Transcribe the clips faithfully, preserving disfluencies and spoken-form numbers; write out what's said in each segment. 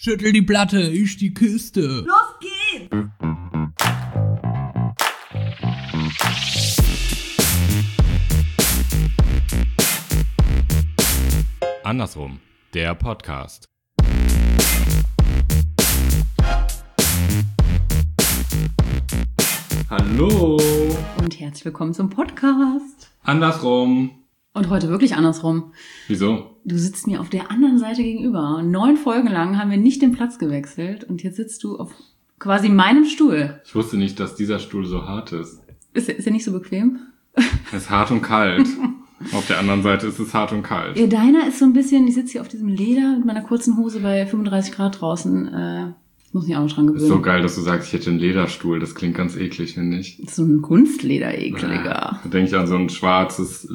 Schüttel die Platte, ich die Kiste. Los geht's! Andersrum, der Podcast. Hallo. Und herzlich willkommen zum Podcast. Andersrum. Und heute wirklich andersrum. Wieso? Du sitzt mir auf der anderen Seite gegenüber. Neun Folgen lang haben wir nicht den Platz gewechselt und jetzt sitzt du auf quasi meinem Stuhl. Ich wusste nicht, dass dieser Stuhl so hart ist. Ist, ist er nicht so bequem? Er ist hart und kalt. Auf der anderen Seite ist es hart und kalt. Ja, deiner ist so ein bisschen, ich sitze hier auf diesem Leder mit meiner kurzen Hose bei fünfunddreißig Grad draußen. Äh, ich muss mich auch noch dran gewöhnen. Ist so geil, dass du sagst, ich hätte einen Lederstuhl. Das klingt ganz eklig, finde ich. Das ist so ein Kunstleder-ekliger. Da denke ich an so ein schwarzes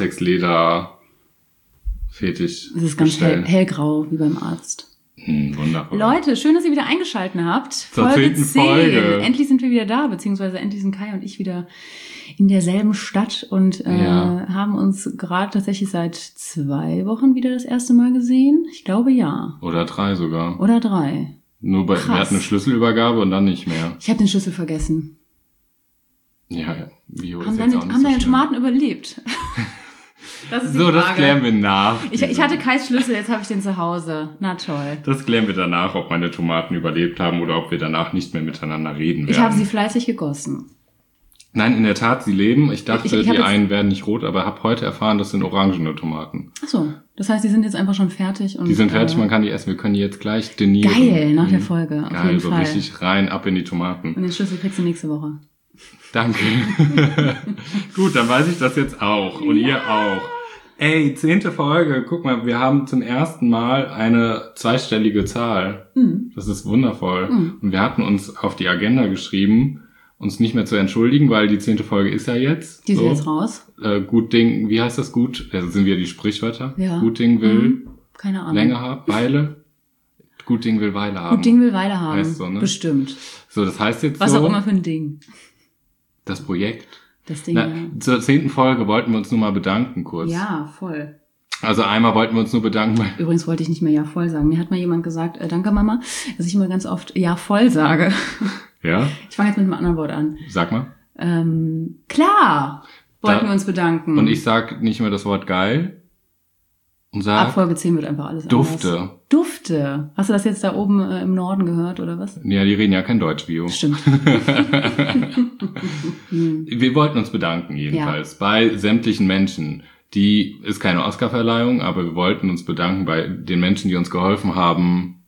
Latex-Leder-Fetisch. Das ist ganz hell, hellgrau, wie beim Arzt. Hm, wundervoll. Leute, schön, dass ihr wieder eingeschaltet habt. Zur Folge zehnten zehn. Folge. Endlich sind wir wieder da, beziehungsweise endlich sind Kai und ich wieder in derselben Stadt und äh, Ja. haben uns gerade tatsächlich seit zwei Wochen wieder das erste Mal gesehen. Ich glaube, ja. Oder drei sogar. Oder drei. Nur bei, Krass. wir hatten eine Schlüsselübergabe und dann nicht mehr. Ich habe den Schlüssel vergessen. Ja, ja. Bio ist Haben jetzt deine, auch nicht haben so deine schlimm. Tomaten überlebt? Das ist die So, das Frage. klären wir nach. Ich, ich hatte Kais Schlüssel, jetzt habe ich den zu Hause. Na toll. Das klären wir danach, ob meine Tomaten überlebt haben oder ob wir danach nicht mehr miteinander reden werden. Ich habe sie fleißig gegossen. Nein, in der Tat, sie leben. Ich dachte, Ich- ich hab die jetzt- einen werden nicht rot, aber habe heute erfahren, das sind orangene Tomaten. Ach so, das heißt, die sind jetzt einfach schon fertig. Und, Die sind fertig, äh, man kann die essen. Wir können die jetzt gleich denieren. Geil, nach der Mhm. Folge, auf Geil, jeden so Fall. richtig rein, ab in die Tomaten. Und den Schlüssel kriegst du nächste Woche. Danke. Gut, dann weiß ich das jetzt auch. Und ihr auch. Ey, zehnte Folge. Guck mal, wir haben zum ersten Mal eine zweistellige Zahl. Mhm. Das ist wundervoll. Mhm. Und wir hatten uns auf die Agenda geschrieben, uns nicht mehr zu entschuldigen, weil die zehnte Folge ist ja jetzt. Die ist so. jetzt raus. Äh, gut Ding, wie heißt das gut? Also sind wir die Sprichwörter. Ja. Gut Ding will Mhm. Keine Ahnung. Länge haben, Weile. Gut Ding will Weile haben. Gut Ding will Weile haben. Heißt so, ne? Bestimmt. So, das heißt jetzt Was so, auch immer für ein Ding. das Projekt. Das Ding. Na, zur zehnten Folge wollten wir uns nur mal bedanken kurz. Ja, voll. Also einmal wollten wir uns nur bedanken bei... Übrigens wollte ich nicht mehr Ja voll sagen. Mir hat mal jemand gesagt, äh, danke Mama, dass ich immer ganz oft Ja voll sage. Ja? Ich fange jetzt mit einem anderen Wort an. Sag mal. Ähm, klar wollten Da- wir uns bedanken. Und ich sag nicht mehr das Wort geil und Ab sag Folge zehn wird einfach alles Dufte. anders. Dufte. Hast du das jetzt da oben äh, im Norden gehört, oder was? Ja, die reden ja kein Deutsch, Bio. Stimmt. Hm. Wir wollten uns bedanken jedenfalls bei sämtlichen Menschen. Die ist keine Oscarverleihung, aber wir wollten uns bedanken bei den Menschen, die uns geholfen haben,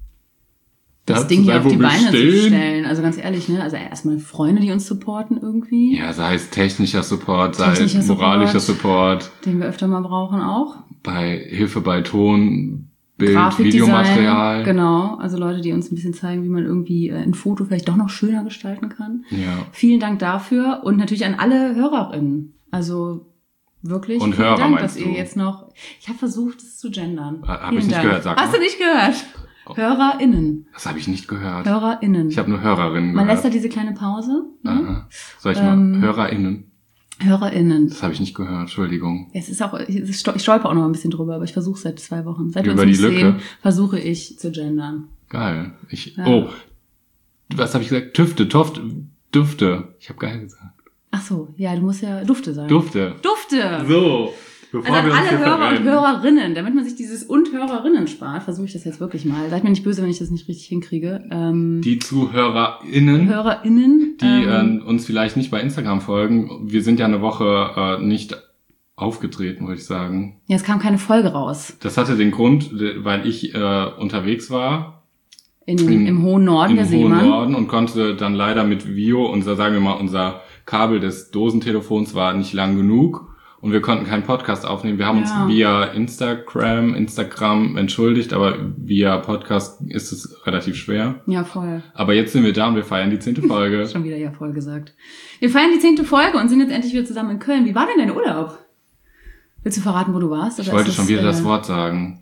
Das da Ding zu hier sein, auf wo die wir Beine zu stehen. stellen. Also ganz ehrlich, ne? Also erstmal Freunde, die uns supporten irgendwie. Ja, sei es technischer Support, sei Technischer es moralischer Support, Den wir öfter mal brauchen auch. bei Hilfe bei Ton, Bild, Grafikdesign, Videomaterial. Genau, also Leute, die uns ein bisschen zeigen, wie man irgendwie äh, ein Foto vielleicht doch noch schöner gestalten kann. Ja. Vielen Dank dafür und natürlich an alle HörerInnen. Also wirklich Und vielen Hörer Dank, meinst dass du? ihr jetzt noch... Ich habe versucht, es zu gendern. Ha- hab Vielen ich nicht Dank. gehört, sag Hast mal. du nicht gehört? HörerInnen. Das habe ich nicht gehört. HörerInnen. Ich habe nur Hörerinnen Man gehört. lässt da diese kleine Pause. Ne? Aha. Soll ich Ähm, mal HörerInnen? HörerInnen. Das habe ich nicht gehört, Entschuldigung. Es ist auch, es ist, ich stolper auch noch ein bisschen drüber, aber ich versuche seit zwei Wochen. Seit wir Über uns nicht die Lücke? sehen, versuche ich zu gendern. Geil. Ich, Ja. Oh, was habe ich gesagt? Tüfte, Toft, Düfte. Ich habe geil gesagt. Ach so, ja, du musst ja Dufte sagen. Dufte. Dufte! So, bevor Also an wir uns alle hier Hörer und verrennen. Hörerinnen, damit man sich dieses und Hörerinnen spart, versuche ich das jetzt wirklich mal. Seid mir nicht böse, wenn ich das nicht richtig hinkriege. Ähm, Die ZuhörerInnen, HörerInnen, die ähm, äh, uns vielleicht nicht bei Instagram folgen. Wir sind ja eine Woche äh, nicht aufgetreten, würde ich sagen. ja, es kam keine Folge raus. Das hatte den Grund, weil ich äh, unterwegs war In, dem- Im- im hohen Norden, im der hohen Seemann. Norden und konnte dann leider mit Vio, unser, sagen wir mal, unser Kabel des Dosentelefons war nicht lang genug und wir konnten keinen Podcast aufnehmen. Wir haben Ja. uns via Instagram, Instagram entschuldigt, aber via Podcast ist es relativ schwer. Ja, voll. Aber jetzt sind wir da und wir feiern die zehnte Folge. Schon wieder ja voll gesagt. Wir feiern die zehnte Folge und sind jetzt endlich wieder zusammen in Köln. Wie war denn dein Urlaub? Willst du verraten, wo du warst? Ich Oder wollte ist schon wieder äh, das Wort sagen.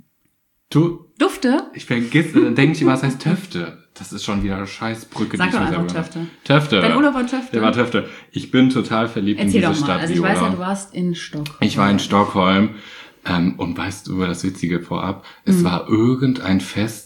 Du, Dufte? ich vergesse, dann denke ich immer, was heißt Töfte. Das ist schon wieder eine Scheißbrücke. Sag die doch ich einfach nicht habe. Töfte. Töfte. Dein Urlaub war Töfte? Der war Töfte. Ich bin total verliebt Erzähl in doch diese mal. Stadt, Also ich weiß ja, Viola. du warst in Stockholm. Ich war in Stockholm ähm, und weißt du über das Witzige vorab? Es Mhm. war irgendein Fest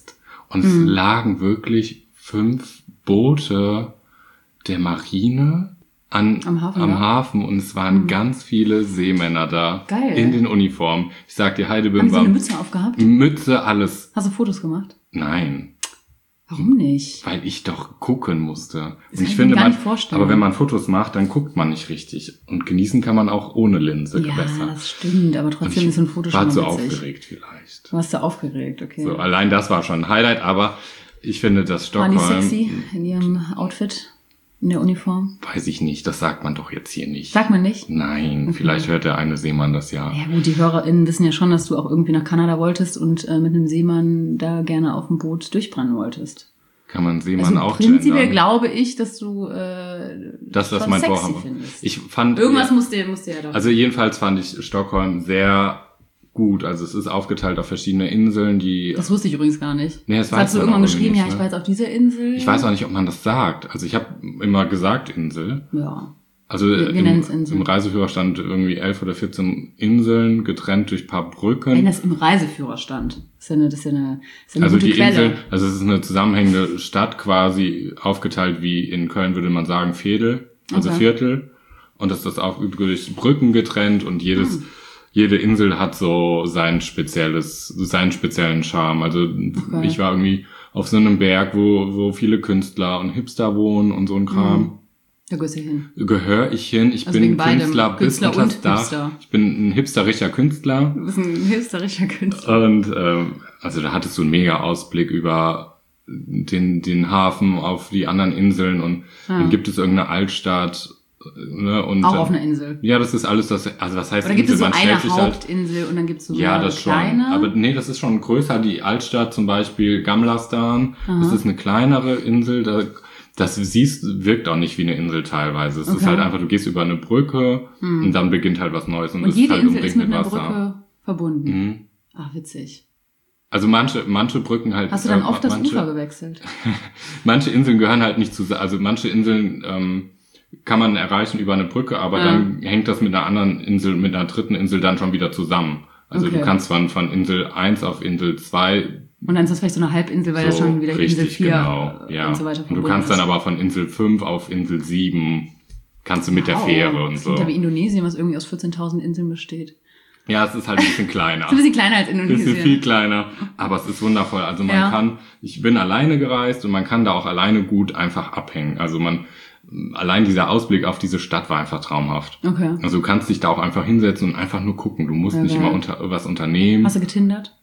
Und es lagen wirklich fünf Boote der Marine an, Am Hafen, am ja. Hafen und es waren Mhm. ganz viele Seemänner da. Geil. In den Uniformen. Ich sag dir, Haben Heidebim die so eine war Mütze aufgehabt? Mütze, alles. Hast du Fotos gemacht? Nein, Warum nicht? weil ich doch gucken musste. Das Und kann ich ich finde, mir gar man, nicht vorstellen. aber wenn man Fotos macht, dann guckt man nicht richtig. Und genießen kann man auch ohne Linse Ja, besser. das stimmt, aber Und trotzdem ich ist so ein Foto schon war mal zu witzig. aufgeregt vielleicht. Du warst so aufgeregt, okay. So, allein das war schon ein Highlight, aber ich finde, dass Waren die Stockholm, sexy in ihrem Outfit, in der Uniform? weiß ich nicht, das sagt man doch jetzt hier nicht. Sagt man nicht? Nein, Okay. vielleicht hört der eine Seemann das ja. Ja gut, die HörerInnen wissen ja schon, dass du auch irgendwie nach Kanada wolltest und äh, mit einem Seemann da gerne auf dem Boot durchbrennen wolltest. Kann man Seemann Also auch prinzipiell gendern. glaube ich, dass du äh, Dass das schon mein sexy Vorhaben war. findest. Ich fand, Irgendwas ja, musste, musste ja da. also jedenfalls fand ich Stockholm sehr gut. Also es ist aufgeteilt auf verschiedene Inseln, die, Das wusste ich übrigens gar nicht. Nee, das das weiß hast du man irgendwann auch geschrieben, nicht, ja, ich ne? war jetzt auf dieser Insel. ich weiß auch nicht, ob man das sagt. Also ich habe immer gesagt Insel. Ja. Also Wir- wir im, nennen's Insel. im Reiseführer stand irgendwie elf oder vierzehn Inseln, getrennt durch ein paar Brücken. Wenn das im Reiseführer stand. Das ist ja eine, das ist ja eine, ist ja eine Also gute die Quelle. Insel, also es ist eine zusammenhängende Stadt quasi, aufgeteilt wie in Köln würde man sagen Veedel, also Okay. Viertel. Und das ist auch durch Brücken getrennt und jedes, Hm. jede Insel hat so sein spezielles, seinen speziellen Charme. Also Okay. ich war irgendwie auf so einem Berg, wo, wo viele Künstler und Hipster wohnen und so ein Kram. Da gehörst du hin. Gehöre ich hin. Ich Also bin wegen beidem, Künstler bis Künstler unters und Dach. Hipster. Ich bin ein hipsterischer Künstler. Du bist ein hilfsreicher Künstler. Und ähm, also da hattest du einen mega Ausblick über den, den Hafen auf die anderen Inseln und Ah. dann gibt es irgendeine Altstadt. Ne, und, Auch ähm, auf einer Insel. Ja, das ist alles das, also was heißt Oder gibt es so Man eine stellt sich halt, Hauptinsel und dann gibt es so ja, mehrere das schon. kleine? Aber nee, das ist schon größer. Die Altstadt zum Beispiel, Gamlastan, Aha. das ist eine kleinere Insel. Da, das siehst, wirkt auch nicht wie eine Insel teilweise. Es ist Okay. halt einfach, du gehst über eine Brücke Hm. und dann beginnt halt was Neues. Und, und es jede ist halt Insel umringt ist mit mit einer Wasser. Brücke verbunden. Mhm. Ach, witzig. Also manche, manche Brücken halt. Hast du dann äh, oft das manche, Ufer gewechselt? Manche Inseln gehören halt nicht zusammen. Also manche Inseln ähm, kann man erreichen über eine Brücke, aber Ja. dann hängt das mit einer anderen Insel, mit einer dritten Insel dann schon wieder zusammen. Also Okay. du kannst von, von Insel eins auf Insel zwei Und dann ist das vielleicht so eine Halbinsel, weil das so schon wieder Insel richtig, vier genau, äh, ja. und so weiter Und du verbunden kannst dann ist. aber von Insel fünf auf Insel sieben kannst du mit der Wow. Fähre und Das so. klingt ja wie Indonesien, was irgendwie aus vierzehntausend Inseln besteht. Ja, es ist halt ein bisschen kleiner. Ist ein bisschen kleiner als Ein Indonesien. bisschen viel kleiner, aber es ist wundervoll. Also man Ja. kann, ich bin alleine gereist und man kann da auch alleine gut einfach abhängen. Also man, allein dieser Ausblick auf diese Stadt war einfach traumhaft. Okay. Also du kannst dich da auch einfach hinsetzen und einfach nur gucken. Du musst Ja, nicht geil. immer unter, was unternehmen. Hast du getindert?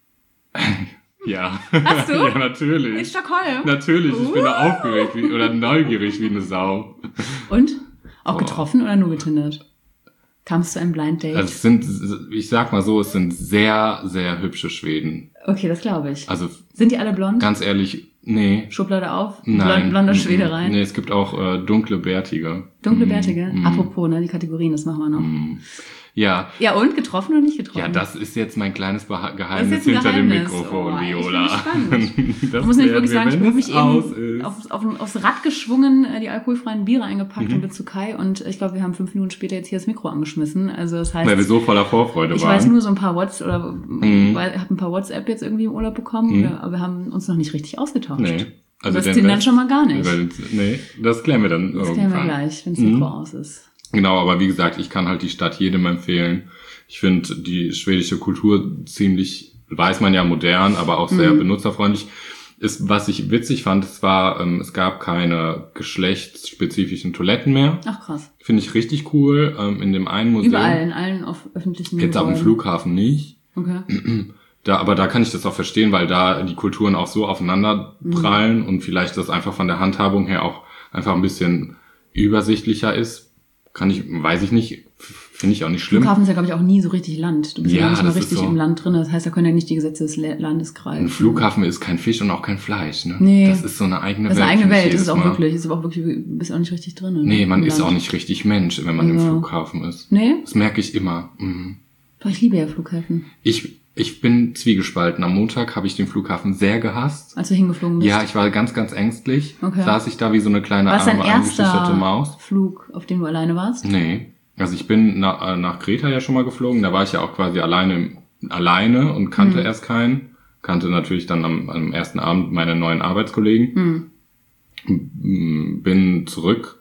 Ja. Hast du? Ja, natürlich. In Stockholm? Natürlich, ich bin da Uh. aufgeregt wie, oder neugierig wie eine Sau. Und? Auch Oh. getroffen oder nur getindert? Kamst du ein Blind Date? Also es sind, ich sag mal so, es sind sehr, sehr hübsche Schweden. okay, das glaube ich. Also Sind die alle blond? ganz ehrlich, nee. Schublade auf? Nein. Blond, blonder Mhm. Schwede rein? Nee, es gibt auch äh, dunkle Bärtige. Dunkle Mhm. Bärtige? Mhm. Apropos, ne, die Kategorien, das machen wir noch. Mhm. Ja, Ja, und? Getroffen oder nicht getroffen? ja, das ist jetzt mein kleines Beha- Das Geheimnis ist jetzt ein hinter dem Geheimnis. Mikrofon, Oh, ich bin Viola. gespannt. Das Ich muss nämlich werden wirklich wir, sagen, ich wenn bin es wirklich aus eben ist. auf, auf, aufs Rad geschwungen, äh, die alkoholfreien Biere eingepackt Mhm. und bin zu Kai und ich glaube, wir haben fünf Minuten später jetzt hier das Mikro angeschmissen. Also das heißt, Weil wir so voller Vorfreude ich waren. weiß nur so ein paar WhatsApp oder Mhm. weil habe ein paar WhatsApp jetzt irgendwie im Urlaub bekommen, Mhm. oder, aber wir haben uns noch nicht richtig ausgetauscht. Nee. Also das den Tindern Rest- schon mal gar nicht. Weil- Nee, das klären wir dann Das irgendwann. klären wir gleich, wenn das Mhm. Mikro aus ist. Genau, aber wie gesagt, ich kann halt die Stadt jedem empfehlen. Ich finde die schwedische Kultur ziemlich, weiß man ja, modern, aber auch sehr Mhm. benutzerfreundlich. Ist, was ich witzig fand, es war, ähm, es gab keine geschlechtsspezifischen Toiletten mehr. Ach krass. Finde ich richtig cool. Ähm, in dem einen Museum. Überall, in allen auf öffentlichen Jetzt auf dem Gebäuden. Flughafen nicht. Okay. Da, aber da kann ich das auch verstehen, weil da die Kulturen auch so aufeinander Mhm. prallen und vielleicht das einfach von der Handhabung her auch einfach ein bisschen übersichtlicher ist. Kann ich, weiß ich nicht, finde ich auch nicht schlimm. Flughafen ist ja, glaube ich, auch nie so richtig Land. Du bist ja, Ja, nicht mal das ist richtig so. im Land drin. Das heißt, da können ja nicht die Gesetze des Le- Landes greifen. Ein Flughafen ist kein Fisch und auch kein Fleisch, ne? Nee. Das ist so eine eigene Das ist Welt. eine eigene finde ich Welt, das jedes ist auch Mal. wirklich. Das ist aber auch wirklich, du bist auch nicht richtig drin. ne? Nee, man Im ist Land. auch nicht richtig Mensch, wenn man im Ja. Flughafen ist. Nee? Das merke ich immer. Mhm. Doch, ich liebe ja Flughäfen. Ich, ich bin zwiegespalten. Am Montag habe ich den Flughafen sehr gehasst. Als du hingeflogen bist. Ja, ich war ganz, ganz ängstlich. Okay. Saß ich da wie so eine kleine War es dein arme, eingeschüchterte erster Maus. Flug, auf dem du alleine warst? Nee. Also ich bin nach, äh, nach Kreta ja schon mal geflogen. Da war ich ja auch quasi alleine, alleine und kannte Mhm. erst keinen. kannte natürlich dann am, am ersten Abend meine neuen Arbeitskollegen. Mhm. Bin zurück,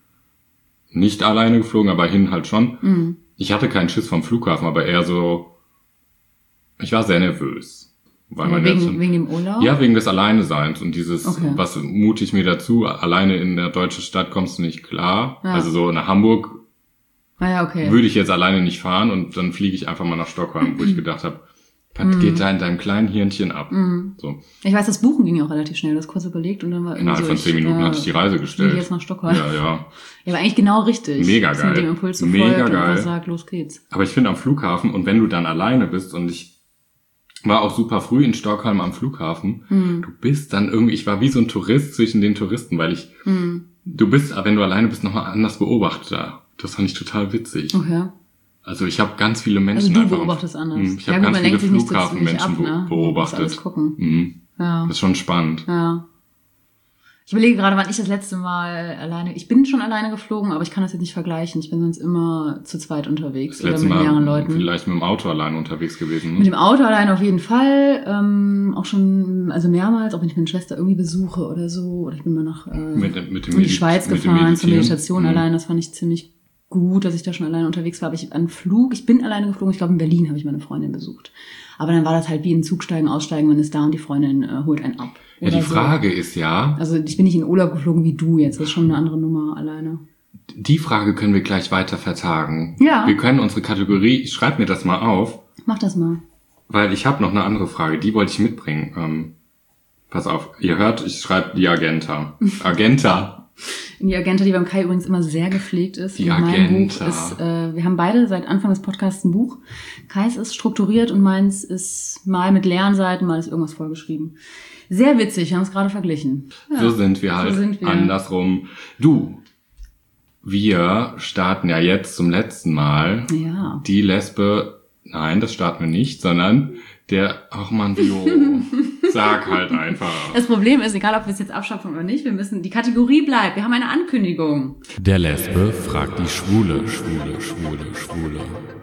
nicht alleine geflogen, aber hin halt schon. Mhm. Ich hatte keinen Schiss vom Flughafen, aber eher so, ich war sehr nervös. Weil man wegen, schon, wegen dem Urlaub? Ja, wegen des Alleineseins und dieses, okay. was mute ich mir dazu, alleine in der deutschen Stadt kommst du nicht klar. Ja. Also so nach Hamburg ah, ja, okay. würde ich jetzt alleine nicht fahren und dann fliege ich einfach mal nach Stockholm, wo ich gedacht habe, was mm. geht da in deinem kleinen Hirnchen ab? Mm. So. Ich weiß, das Buchen ging ja auch relativ schnell, das kurz überlegt und dann war irgendwie Innerhalb so, von zehn Minuten äh, hatte ich die Reise gestellt. jetzt nach Stockholm. Ja, ja. Ja, aber eigentlich genau richtig. Mega geil. Mit dem Impuls zu Mega folgt geil. Und sagt, los geht's. Aber ich finde am Flughafen und wenn du dann alleine bist und ich war auch super früh in Stockholm am Flughafen, mm. du bist dann irgendwie, ich war wie so ein Tourist zwischen den Touristen, weil ich, mm. du bist, wenn du alleine bist, nochmal anders Beobachteter. Das fand ich total witzig. Okay. Also ich habe ganz viele Menschen also du einfach... beobachtest anders. Ich habe ja, ganz viele Flughafenmenschen ne? beobachtet. Alles gucken. Mhm. Ja. Das ist schon spannend. Ja. Ich überlege gerade, wann ich das letzte Mal alleine... Ich bin schon alleine geflogen, aber ich kann das jetzt nicht vergleichen. Ich bin sonst immer zu zweit unterwegs das oder mit Mal mehreren Leuten. Vielleicht mit dem Auto alleine unterwegs gewesen. Ne? Mit dem Auto alleine auf jeden Fall. Ähm, auch schon, also mehrmals, auch wenn ich meine Schwester irgendwie besuche oder so. Oder ich bin mal nach äh, mit, mit dem in die Schweiz gefahren zur Meditation mhm. allein. Das fand ich ziemlich gut, dass ich da schon alleine unterwegs war. Aber ich an Flug, ich bin alleine geflogen. Ich glaube, in Berlin habe ich meine Freundin besucht. Aber dann war das halt wie in Zug steigen, aussteigen, man ist da und die Freundin äh, holt einen ab. Ja, die Frage so. ist ja... Also ich bin nicht in Urlaub geflogen wie du jetzt. Das ist schon eine andere Nummer alleine. Die Frage können wir gleich weiter vertagen. Ja. Wir können unsere Kategorie... Ich schreibe mir das mal auf. Mach das mal. Weil ich habe noch eine andere Frage. Die wollte ich mitbringen. Ähm, pass auf. Ihr hört, ich schreibe die Agenta. Agenta. Die Agenta, die beim Kai übrigens immer sehr gepflegt ist. Die und Agenta. Mein Buch ist, äh, wir haben beide seit Anfang des Podcasts ein Buch. Kais ist strukturiert und meins ist mal mit leeren Seiten, mal ist irgendwas vollgeschrieben. Sehr witzig, wir haben es gerade verglichen. Ja, so sind wir halt, so sind wir. Andersrum. Du, wir starten ja jetzt zum letzten Mal ja. die Lesbe, nein, das starten wir nicht, sondern der, ach man, Vio, sag halt einfach. Das Problem ist, egal ob wir es jetzt abschaffen oder nicht, wir müssen, die Kategorie bleibt, wir haben eine Ankündigung. Der Lesbe fragt die Schwule, Schwule, Schwule, Schwule.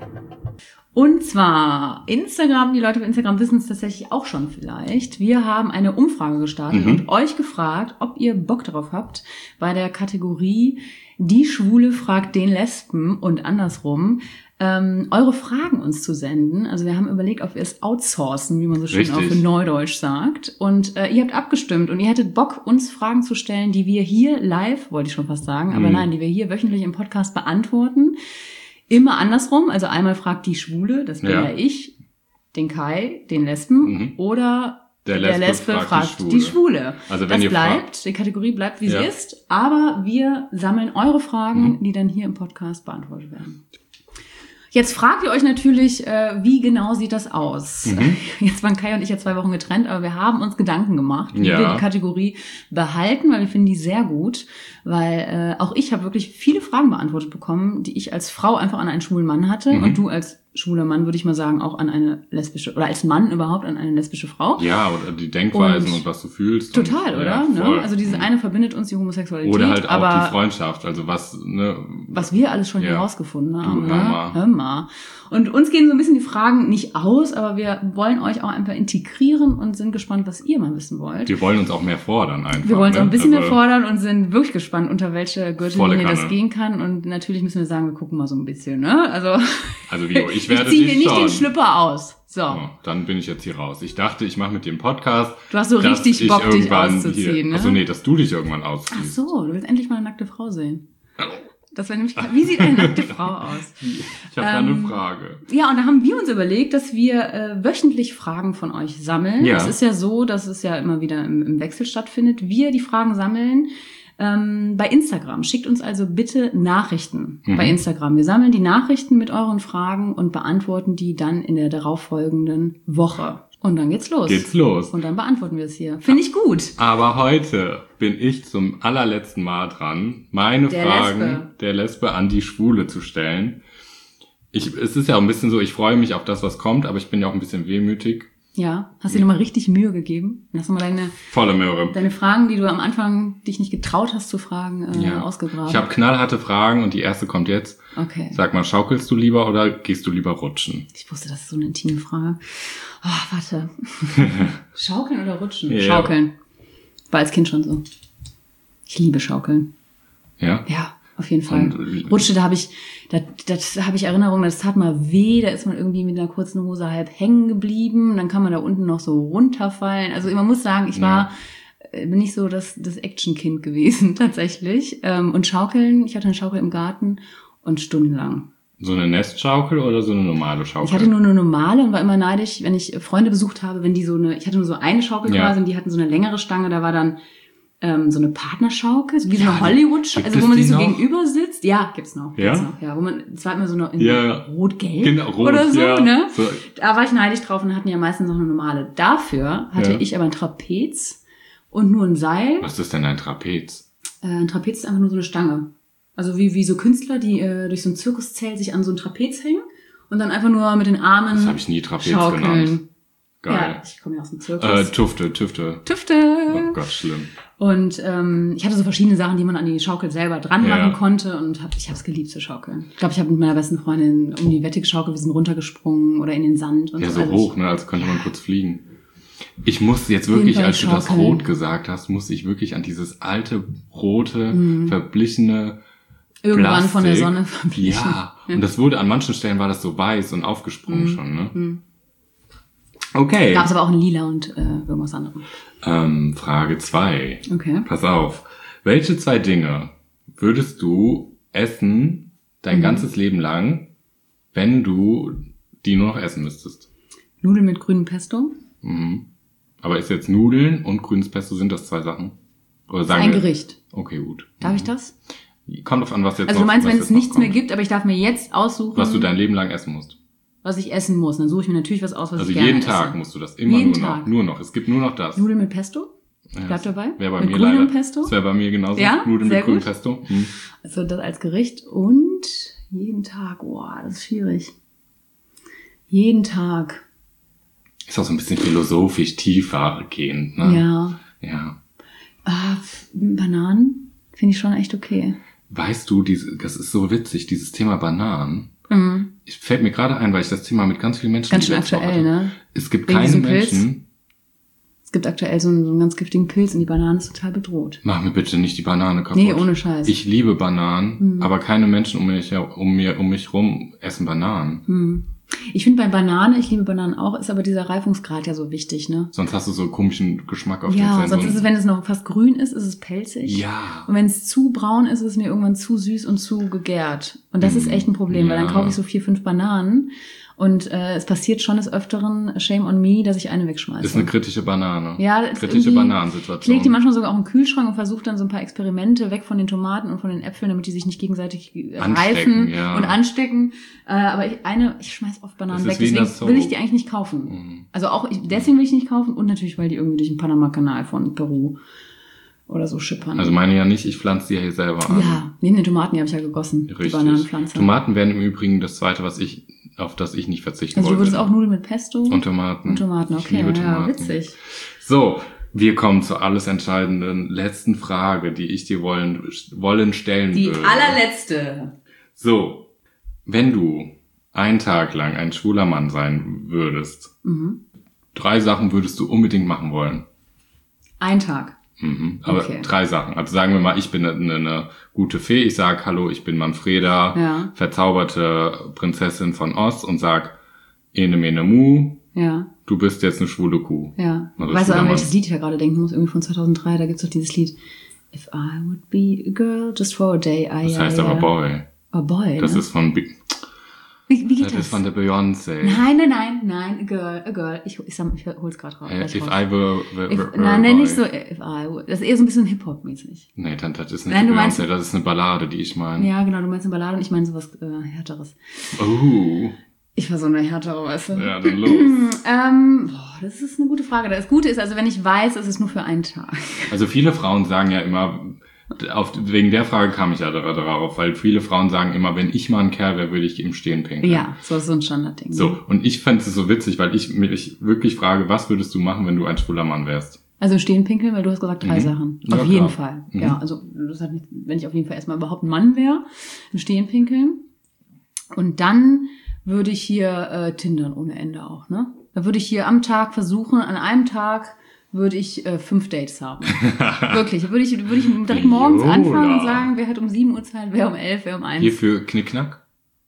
Und zwar Instagram, die Leute auf Instagram wissen es tatsächlich auch schon vielleicht. Wir haben eine Umfrage gestartet mhm. und euch gefragt, ob ihr Bock darauf habt, bei der Kategorie Die Schwule fragt den Lesben und andersrum, ähm, eure Fragen uns zu senden. Also wir haben überlegt, ob wir es outsourcen, wie man so schön Richtig. auch für Neudeutsch sagt. Und äh, ihr habt abgestimmt und ihr hättet Bock, uns Fragen zu stellen, die wir hier live, wollte ich schon fast sagen, aber mhm. nein, die wir hier wöchentlich im Podcast beantworten. Immer andersrum, also einmal fragt die Schwule, das bin ja, ja ich, den Kai, den Lesben, mhm. oder der Lesbe, der Lesbe fragt, fragt die Schwule. Die Schwule. Also wenn das ihr bleibt, fragt. Die Kategorie bleibt, wie ja. sie ist, aber wir sammeln eure Fragen, mhm. die dann hier im Podcast beantwortet werden. Jetzt fragt ihr euch natürlich, äh, wie genau sieht das aus? Mhm. Jetzt waren Kai und ich ja zwei Wochen getrennt, aber wir haben uns Gedanken gemacht, wie ja. wir die Kategorie behalten, weil wir finden die sehr gut, weil äh, auch ich habe wirklich viele Fragen beantwortet bekommen, die ich als Frau einfach an einen schwulen Mann hatte mhm. und du als schwuler Mann, würde ich mal sagen, auch an eine lesbische, oder als Mann überhaupt an eine lesbische Frau. Ja, oder die Denkweisen und, und was du fühlst. Total, und, oder? Ja, ne? Also dieses eine verbindet uns die Homosexualität. Oder halt auch aber die Freundschaft, also was, ne. Was wir alles schon ja. herausgefunden haben. Du, hör mal. Hör mal. Und uns gehen so ein bisschen die Fragen nicht aus, aber wir wollen euch auch einfach integrieren und sind gespannt, was ihr mal wissen wollt. Wir wollen uns auch mehr fordern einfach. Wir wollen uns ne? auch ein bisschen also, mehr fordern und sind wirklich gespannt, unter welche Gürtellinie das gehen kann. Und natürlich müssen wir sagen, wir gucken mal so ein bisschen, ne? Also, also Vio, ich werde ich zieh dir nicht schon. den Schlüpper aus. So. Oh, dann bin ich jetzt hier raus. Ich dachte, ich mache mit dir einen Podcast. Du hast so richtig Bock, dich auszuziehen, hier, ne? Also nee, dass du dich irgendwann ausziehst. Ach so, du willst endlich mal eine nackte Frau sehen. Das wäre nämlich, wie sieht eine nackte Frau aus? Ich habe ähm, da eine Frage. Ja, und da haben wir uns überlegt, dass wir äh, wöchentlich Fragen von euch sammeln. Ja. Es ist ja so, dass es ja immer wieder im, im Wechsel stattfindet. Wir die Fragen sammeln ähm, bei Instagram. Schickt uns also bitte Nachrichten mhm. bei Instagram. Wir sammeln die Nachrichten mit euren Fragen und beantworten die dann in der darauffolgenden Woche. Und dann geht's los. Geht's los. Und dann beantworten wir es hier. Finde ich gut. Aber heute bin ich zum allerletzten Mal dran, meine der Fragen Lesbe. der Lesbe an die Schwule zu stellen. Ich, es ist ja auch ein bisschen so, ich freue mich auf das, was kommt, aber ich bin ja auch ein bisschen wehmütig, Ja, hast dir nochmal richtig Mühe gegeben? Hast du mal deine, Volle Möhre. deine Fragen, die du am Anfang dich nicht getraut hast zu fragen, äh, Ja. ausgegraben? Ich habe knallharte Fragen und die erste kommt jetzt. Okay. Sag mal, schaukelst du lieber oder gehst du lieber rutschen? Ich wusste, das ist so eine intime Frage. Oh, warte. Schaukeln oder rutschen? Ja. Schaukeln. War als Kind schon so. Ich liebe Schaukeln. Ja? Ja, auf jeden Fall. Und- Rutsche, da habe ich, da, das habe ich Erinnerungen, das tat mal weh, da ist man irgendwie mit einer kurzen Hose halb hängen geblieben, dann kann man da unten noch so runterfallen. Also man muss sagen, ich war, äh, bin nicht so das, das Action-Kind gewesen, tatsächlich. Ähm, Und Schaukeln, ich hatte eine Schaukel im Garten und stundenlang. So eine Nestschaukel oder so eine normale Schaukel? Ich hatte nur eine normale und war immer neidisch, wenn ich Freunde besucht habe, wenn die so eine, ich hatte nur so eine Schaukel Ja. quasi und die hatten so eine längere Stange, da war dann ähm, so eine Partnerschaukel, so wie so Ja, eine Hollywood, gibt also es wo man die sich so noch? gegenüber sitzt. Ja, gibt's noch. Ja? Gibt's noch, ja, wo man, es war immer so noch in Ja. rot-gelb Genau, rot, oder so, ja. ne? So. Da war ich neidisch drauf und hatten ja meistens noch eine normale. Dafür hatte Ja. ich aber ein Trapez und nur ein Seil. Was ist denn ein Trapez? Äh, ein Trapez ist einfach nur so eine Stange. Also wie, wie so Künstler, die äh, durch so ein Zirkuszelt sich an so ein Trapez hängen und dann einfach nur mit den Armen Das habe ich nie Trapez schaukeln. genannt. Geil. Ja, ich komme ja aus dem Zirkus. Äh, Tüfte, Tüfte. Tüfte. Oh Gott, schlimm. Und ähm, ich hatte so verschiedene Sachen, die man an die Schaukel selber dran Ja. machen konnte und hab, ich habe es geliebt zu schaukeln. Ich glaube, ich habe mit meiner besten Freundin um die Wette geschaukelt, wir sind runtergesprungen oder in den Sand und Ja, so. so Also hoch, ich, ne, als könnte man kurz fliegen. Ich muss jetzt jeden wirklich, Fall als du das schaukeln. Rot gesagt hast, muss ich wirklich an dieses alte, rote, verblichene irgendwann Plastik. von der Sonne verblichen. Ja, und das wurde, an manchen Stellen war das so weiß und aufgesprungen schon, ne? Okay. Gab es aber auch in Lila und äh, irgendwas anderem. Ähm, Frage zwei. Okay. Pass auf. Welche zwei Dinge würdest du essen dein Mhm. ganzes Leben lang, wenn du die nur noch essen müsstest? Nudeln mit grünem Pesto. Mhm. Aber ist jetzt Nudeln und grünes Pesto, sind das zwei Sachen? Oder sagen Ein wir- Gericht. Okay, gut. Darf ich das? Kommt drauf an, was jetzt Also noch, du meinst, was wenn jetzt es noch nichts mehr kommt. gibt, aber ich darf mir jetzt aussuchen, Was du dein Leben lang essen musst. was ich essen muss. Dann suche ich mir natürlich was aus, was Also ich gerne jeden esse. Tag musst du das. Immer Jeden nur noch. Tag. Nur noch. Es gibt nur noch das. Nudeln mit Pesto? Ja, Bleibt dabei? Wäre bei Mit mir grünem leider. Pesto? Das wäre bei mir genauso. Ja? Nudeln Sehr mit grünem gut. Pesto. Hm. Also das als Gericht und jeden Tag. Boah, das ist schwierig. Jeden Tag. Ist auch so ein bisschen philosophisch tiefer gehend, ne? Ja. Ja. Ah, f- Bananen finde ich schon echt okay. Weißt du, diese, das ist so witzig, dieses Thema Bananen. Mhm. Es fällt mir gerade ein, weil ich das Thema mit ganz vielen Menschen Ganz schön letzte Woche aktuell, hatte. ne? Es gibt Wegen keine diesem Pilz? Menschen. Es gibt aktuell so einen, so einen ganz giftigen Pilz und die Banane ist total bedroht. Mach mir bitte nicht die Banane kaputt. Nee, ohne Scheiß. Ich liebe Bananen, Mhm. aber keine Menschen um mich, her- um mir, um mich rum essen Bananen. Hm. Ich finde bei Banane, ich liebe Bananen auch, ist aber dieser Reifungsgrad ja so wichtig, ne? Sonst hast du so einen komischen Geschmack auf Ja, den sonst Zähnen. ist es, wenn es noch fast grün ist, ist es pelzig. Ja. Und wenn es zu braun ist, ist es mir irgendwann zu süß und zu gegärt. Und das ist echt ein Problem, weil dann Ja. kaufe ich so vier, fünf Bananen und äh, es passiert schon des Öfteren, shame on me, dass ich eine wegschmeiße. Ist eine kritische Banane. Ja, das ist kritische irgendwie- Bananensituation. Ich lege die manchmal sogar auch im Kühlschrank und versuche dann so ein paar Experimente weg von den Tomaten und von den Äpfeln, damit die sich nicht gegenseitig äh, Anstecken, reifen ja. und anstecken. Äh, aber ich, eine, ich schmeiß oft Bananen Das ist weg, wie in deswegen der will ich Soap. die eigentlich nicht kaufen. Mhm. Also auch, ich, deswegen will ich nicht kaufen und natürlich, weil die irgendwie durch den Panama-Kanal von Peru oder so schippern. Also meine ja nicht, ich pflanze die hier selber an. ja, neben den Tomaten, die habe ich ja gegossen, die Richtig. Bananenpflanze. Tomaten wären im Übrigen das zweite, was ich, auf das ich nicht verzichten Also du wollte. würdest auch Nudeln mit Pesto? Und Tomaten. Und Tomaten, Ich okay, liebe ja, Tomaten. witzig. So, wir kommen zur alles entscheidenden letzten Frage, die ich dir wollen, wollen stellen Die würde. allerletzte. So, wenn du einen Tag lang ein schwuler Mann sein würdest, Mhm. drei Sachen würdest du unbedingt machen wollen. Ein Tag. Mhm. Aber Okay. drei Sachen. Also sagen wir mal, ich bin eine, eine gute Fee. Ich sag, hallo, ich bin Manfreda, Ja. verzauberte Prinzessin von Oz und sag, ene mene mu, Ja. du bist jetzt eine schwule Kuh. Ja. Also weißt du, schwuler an Mann. welches Lied ich da gerade denken muss? Irgendwie von zweitausenddrei, da gibt's doch dieses Lied. If I would be a girl just for a day, I Das heißt aber Boy. A boy, Das ne? ist von, Bi- wie, wie geht das das? ist von der Beyoncé. Nein, nein, nein, nein, a girl, a girl. Ich, ich, sag- ich hol's gerade raus. Äh, gleich if raus. I were, were, If, were nein, nein, boy. nicht so, if I would. Das ist eher so ein bisschen Hip-Hop-mäßig. Nee, dann, das ist nicht Nein, die du meinst- Beyoncé, das ist eine Ballade, die ich meine. Ja, genau, du meinst eine Ballade und ich meine sowas äh, Härteres. Oh, Ich war so eine härtere, weißt du? ja, dann los. Ähm, boah, das ist eine gute Frage. Das Gute ist also, wenn ich weiß, es ist nur für einen Tag. Also viele Frauen sagen ja immer, Auf, wegen der Frage kam ich ja darauf, weil viele Frauen sagen immer, wenn ich mal ein Kerl wäre, würde ich im Stehen pinkeln. Ja, so ist so ein Standardding. So, und ich fände es so witzig, weil ich mich wirklich frage, was würdest du machen, wenn du ein schwuler Mann wärst? Also stehen pinkeln, weil du hast gesagt drei mhm. Sachen. Ja, auf jeden klar. Fall. Mhm. Ja, also das hat nicht, wenn ich auf jeden Fall erstmal überhaupt ein Mann wäre, im Stehen pinkeln. Und dann würde ich hier äh, tindern ohne Ende auch, ne? Da würde ich hier am Tag versuchen, an einem Tag würde ich äh, fünf Dates haben. Wirklich. Würde ich, würde ich direkt morgens Jola. anfangen und sagen, wer hat um sieben Uhr Zeit, wer um elf, wer um eins. Hier für Knickknack?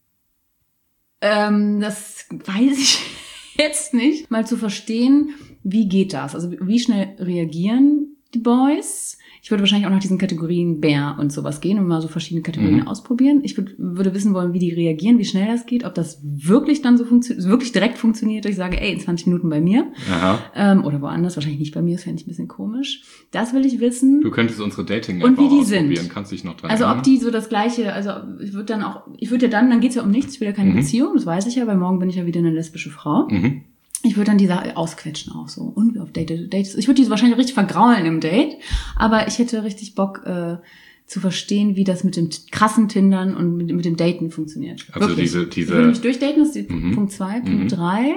Ähm, das weiß ich jetzt nicht. Mal zu verstehen, wie geht das? Also wie schnell reagieren die Boys? Ich würde wahrscheinlich auch nach diesen Kategorien Bär und sowas gehen und mal so verschiedene Kategorien mhm. ausprobieren. Ich würd, würde wissen wollen, wie die reagieren, wie schnell das geht, ob das wirklich dann so funktioniert, wirklich direkt funktioniert, dass ich sage, ey, in zwanzig Minuten bei mir. Aha. Ähm, oder woanders, wahrscheinlich nicht bei mir, das fände ich ein bisschen komisch. Das will ich wissen. Du könntest unsere Dating-App und wie die ausprobieren, sind. Kannst dich noch dran Also erinnern? ob die so das Gleiche, also ich würde dann auch, ich würde ja dann, dann geht's ja um nichts, ich will ja keine mhm. Beziehung, das weiß ich ja, weil morgen bin ich ja wieder eine lesbische Frau. Mhm. Ich würde dann die Sache ausquetschen auch so. Und auf Date, Dates. Ich würde die wahrscheinlich richtig vergraulen im Date. Aber ich hätte richtig Bock äh, zu verstehen, wie das mit dem krassen Tindern und mit, mit dem Daten funktioniert. Also Wirklich. diese, diese. Ich würde mich durchdaten, das ist die mhm. Punkt zwei. Mhm. Punkt drei.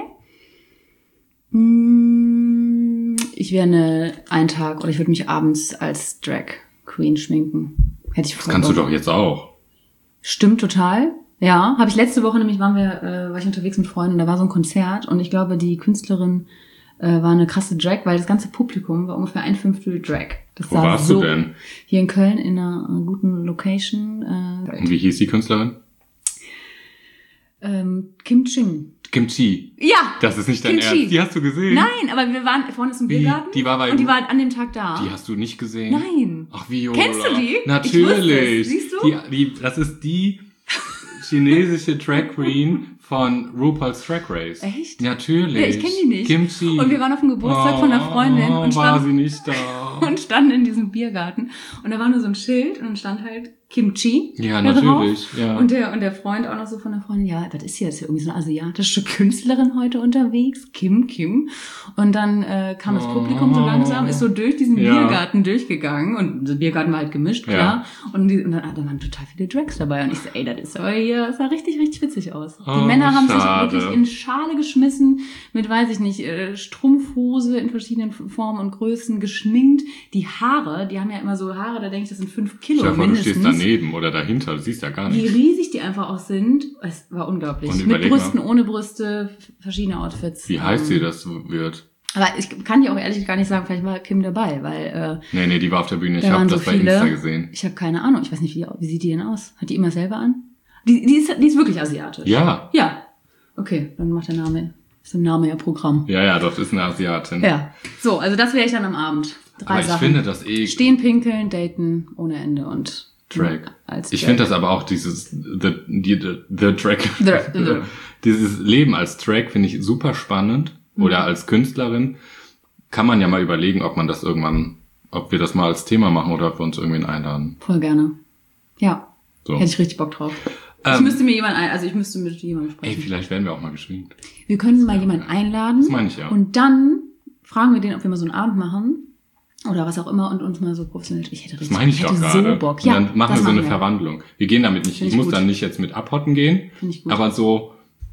Ich wäre eine ein Tag oder ich würde mich abends als Drag Queen schminken. Hätte ich Das kannst Bock. Du doch jetzt auch. Stimmt total. Ja, habe ich letzte Woche nämlich, waren wir, äh, war ich unterwegs mit Freunden, da war so ein Konzert und ich glaube, die Künstlerin äh, war eine krasse Drag, weil das ganze Publikum war ungefähr ein Fünftel Drag. Das Wo warst so, du denn? Hier in Köln in einer, einer guten Location. Äh, und wie hieß die Künstlerin? Ähm, Kim Ching. Kim Chi. Ja. Das ist nicht dein Kim Chi. Ernst. Die hast du gesehen? Nein, aber wir waren vorne ist ein Biergarten. Die war bei und die war an dem Tag da. Die hast du nicht gesehen? Nein. Ach, Viola. Kennst du die? Natürlich. Siehst du? Die, die, das ist die chinesische Drag Queen von RuPaul's Drag Race. Echt? Natürlich. Ja, ich kenne die nicht. Kim Chi. Und wir waren auf dem Geburtstag oh, von einer Freundin oh, und war stand, sie nicht da. und standen in diesem Biergarten. Und da war nur so ein Schild und dann stand halt Kim Chi. Ja, da natürlich. Drauf. Ja. Und der und der Freund auch noch so von der Freundin, ja, was ist hier? Das ist ja irgendwie so eine asiatische Künstlerin heute unterwegs. Kim Kim. Und dann äh, kam das Publikum so langsam, ist so durch diesen ja. Biergarten durchgegangen. Und der Biergarten war halt gemischt, klar. Ja. Und, die, und dann, da waren total viele Drags dabei. Und ich so, ey, das ist aber hier, das sah richtig, richtig witzig aus. Die oh, Männer haben schade. sich wirklich in Schale geschmissen, mit, weiß ich nicht, äh, Strumpfhose in verschiedenen Formen und Größen, geschminkt. Die Haare, die haben ja immer so Haare, da denke ich, das sind fünf Kilo Stell dir vor, mindestens. du stehst daneben oder dahinter, du siehst ja gar Wie nichts. riesig die einfach auch sind, es war unglaublich. Und mit überleg Brüsten, mal. ohne Brüste, verschiedene Outfits. Wie heiß sie das wird? Aber ich kann dir auch ehrlich gar nicht sagen, vielleicht war Kim dabei, weil... Äh, nee, nee, die war auf der Bühne, ich da habe waren das so bei viele. Insta gesehen. Ich habe keine Ahnung, ich weiß nicht, wie, wie sieht die denn aus? Hat die immer selber an? Die, die, ist, die ist wirklich asiatisch. Ja. Ja. Okay, dann macht der Name, ist im Namen ja Programm. Ja, ja, das ist eine Asiatin. Ja. So, also das wäre ich dann am Abend. Drei aber ich Sachen. finde das eh... Stehen, pinkeln, daten ohne Ende und... Drag. Als ich Drag. finde das aber auch dieses the, die, the, the Drag. The, the. Dieses Leben als Drag finde ich super spannend. Mhm. Oder als Künstlerin kann man ja mal überlegen, ob man das irgendwann, ob wir das mal als Thema machen oder ob wir uns irgendwen einladen. Voll gerne. Ja. So. Hätte ich richtig Bock drauf. Ähm, ich müsste mir jemanden ein, also ich müsste mit jemandem sprechen. Ey, vielleicht werden wir auch mal geschminkt. Wir können mal jemanden einladen. Das meine ich ja. Und dann fragen wir den, ob wir mal so einen Abend machen. Oder was auch immer und uns mal so professionell. Ich hätte richtig, das meine ich, ich hätte doch so gerade. Bock. Und Ja, dann machen wir so eine wir. Verwandlung. Wir gehen damit nicht, Find ich, ich muss gut. dann nicht jetzt mit abhotten gehen. Finde ich gut. Aber so,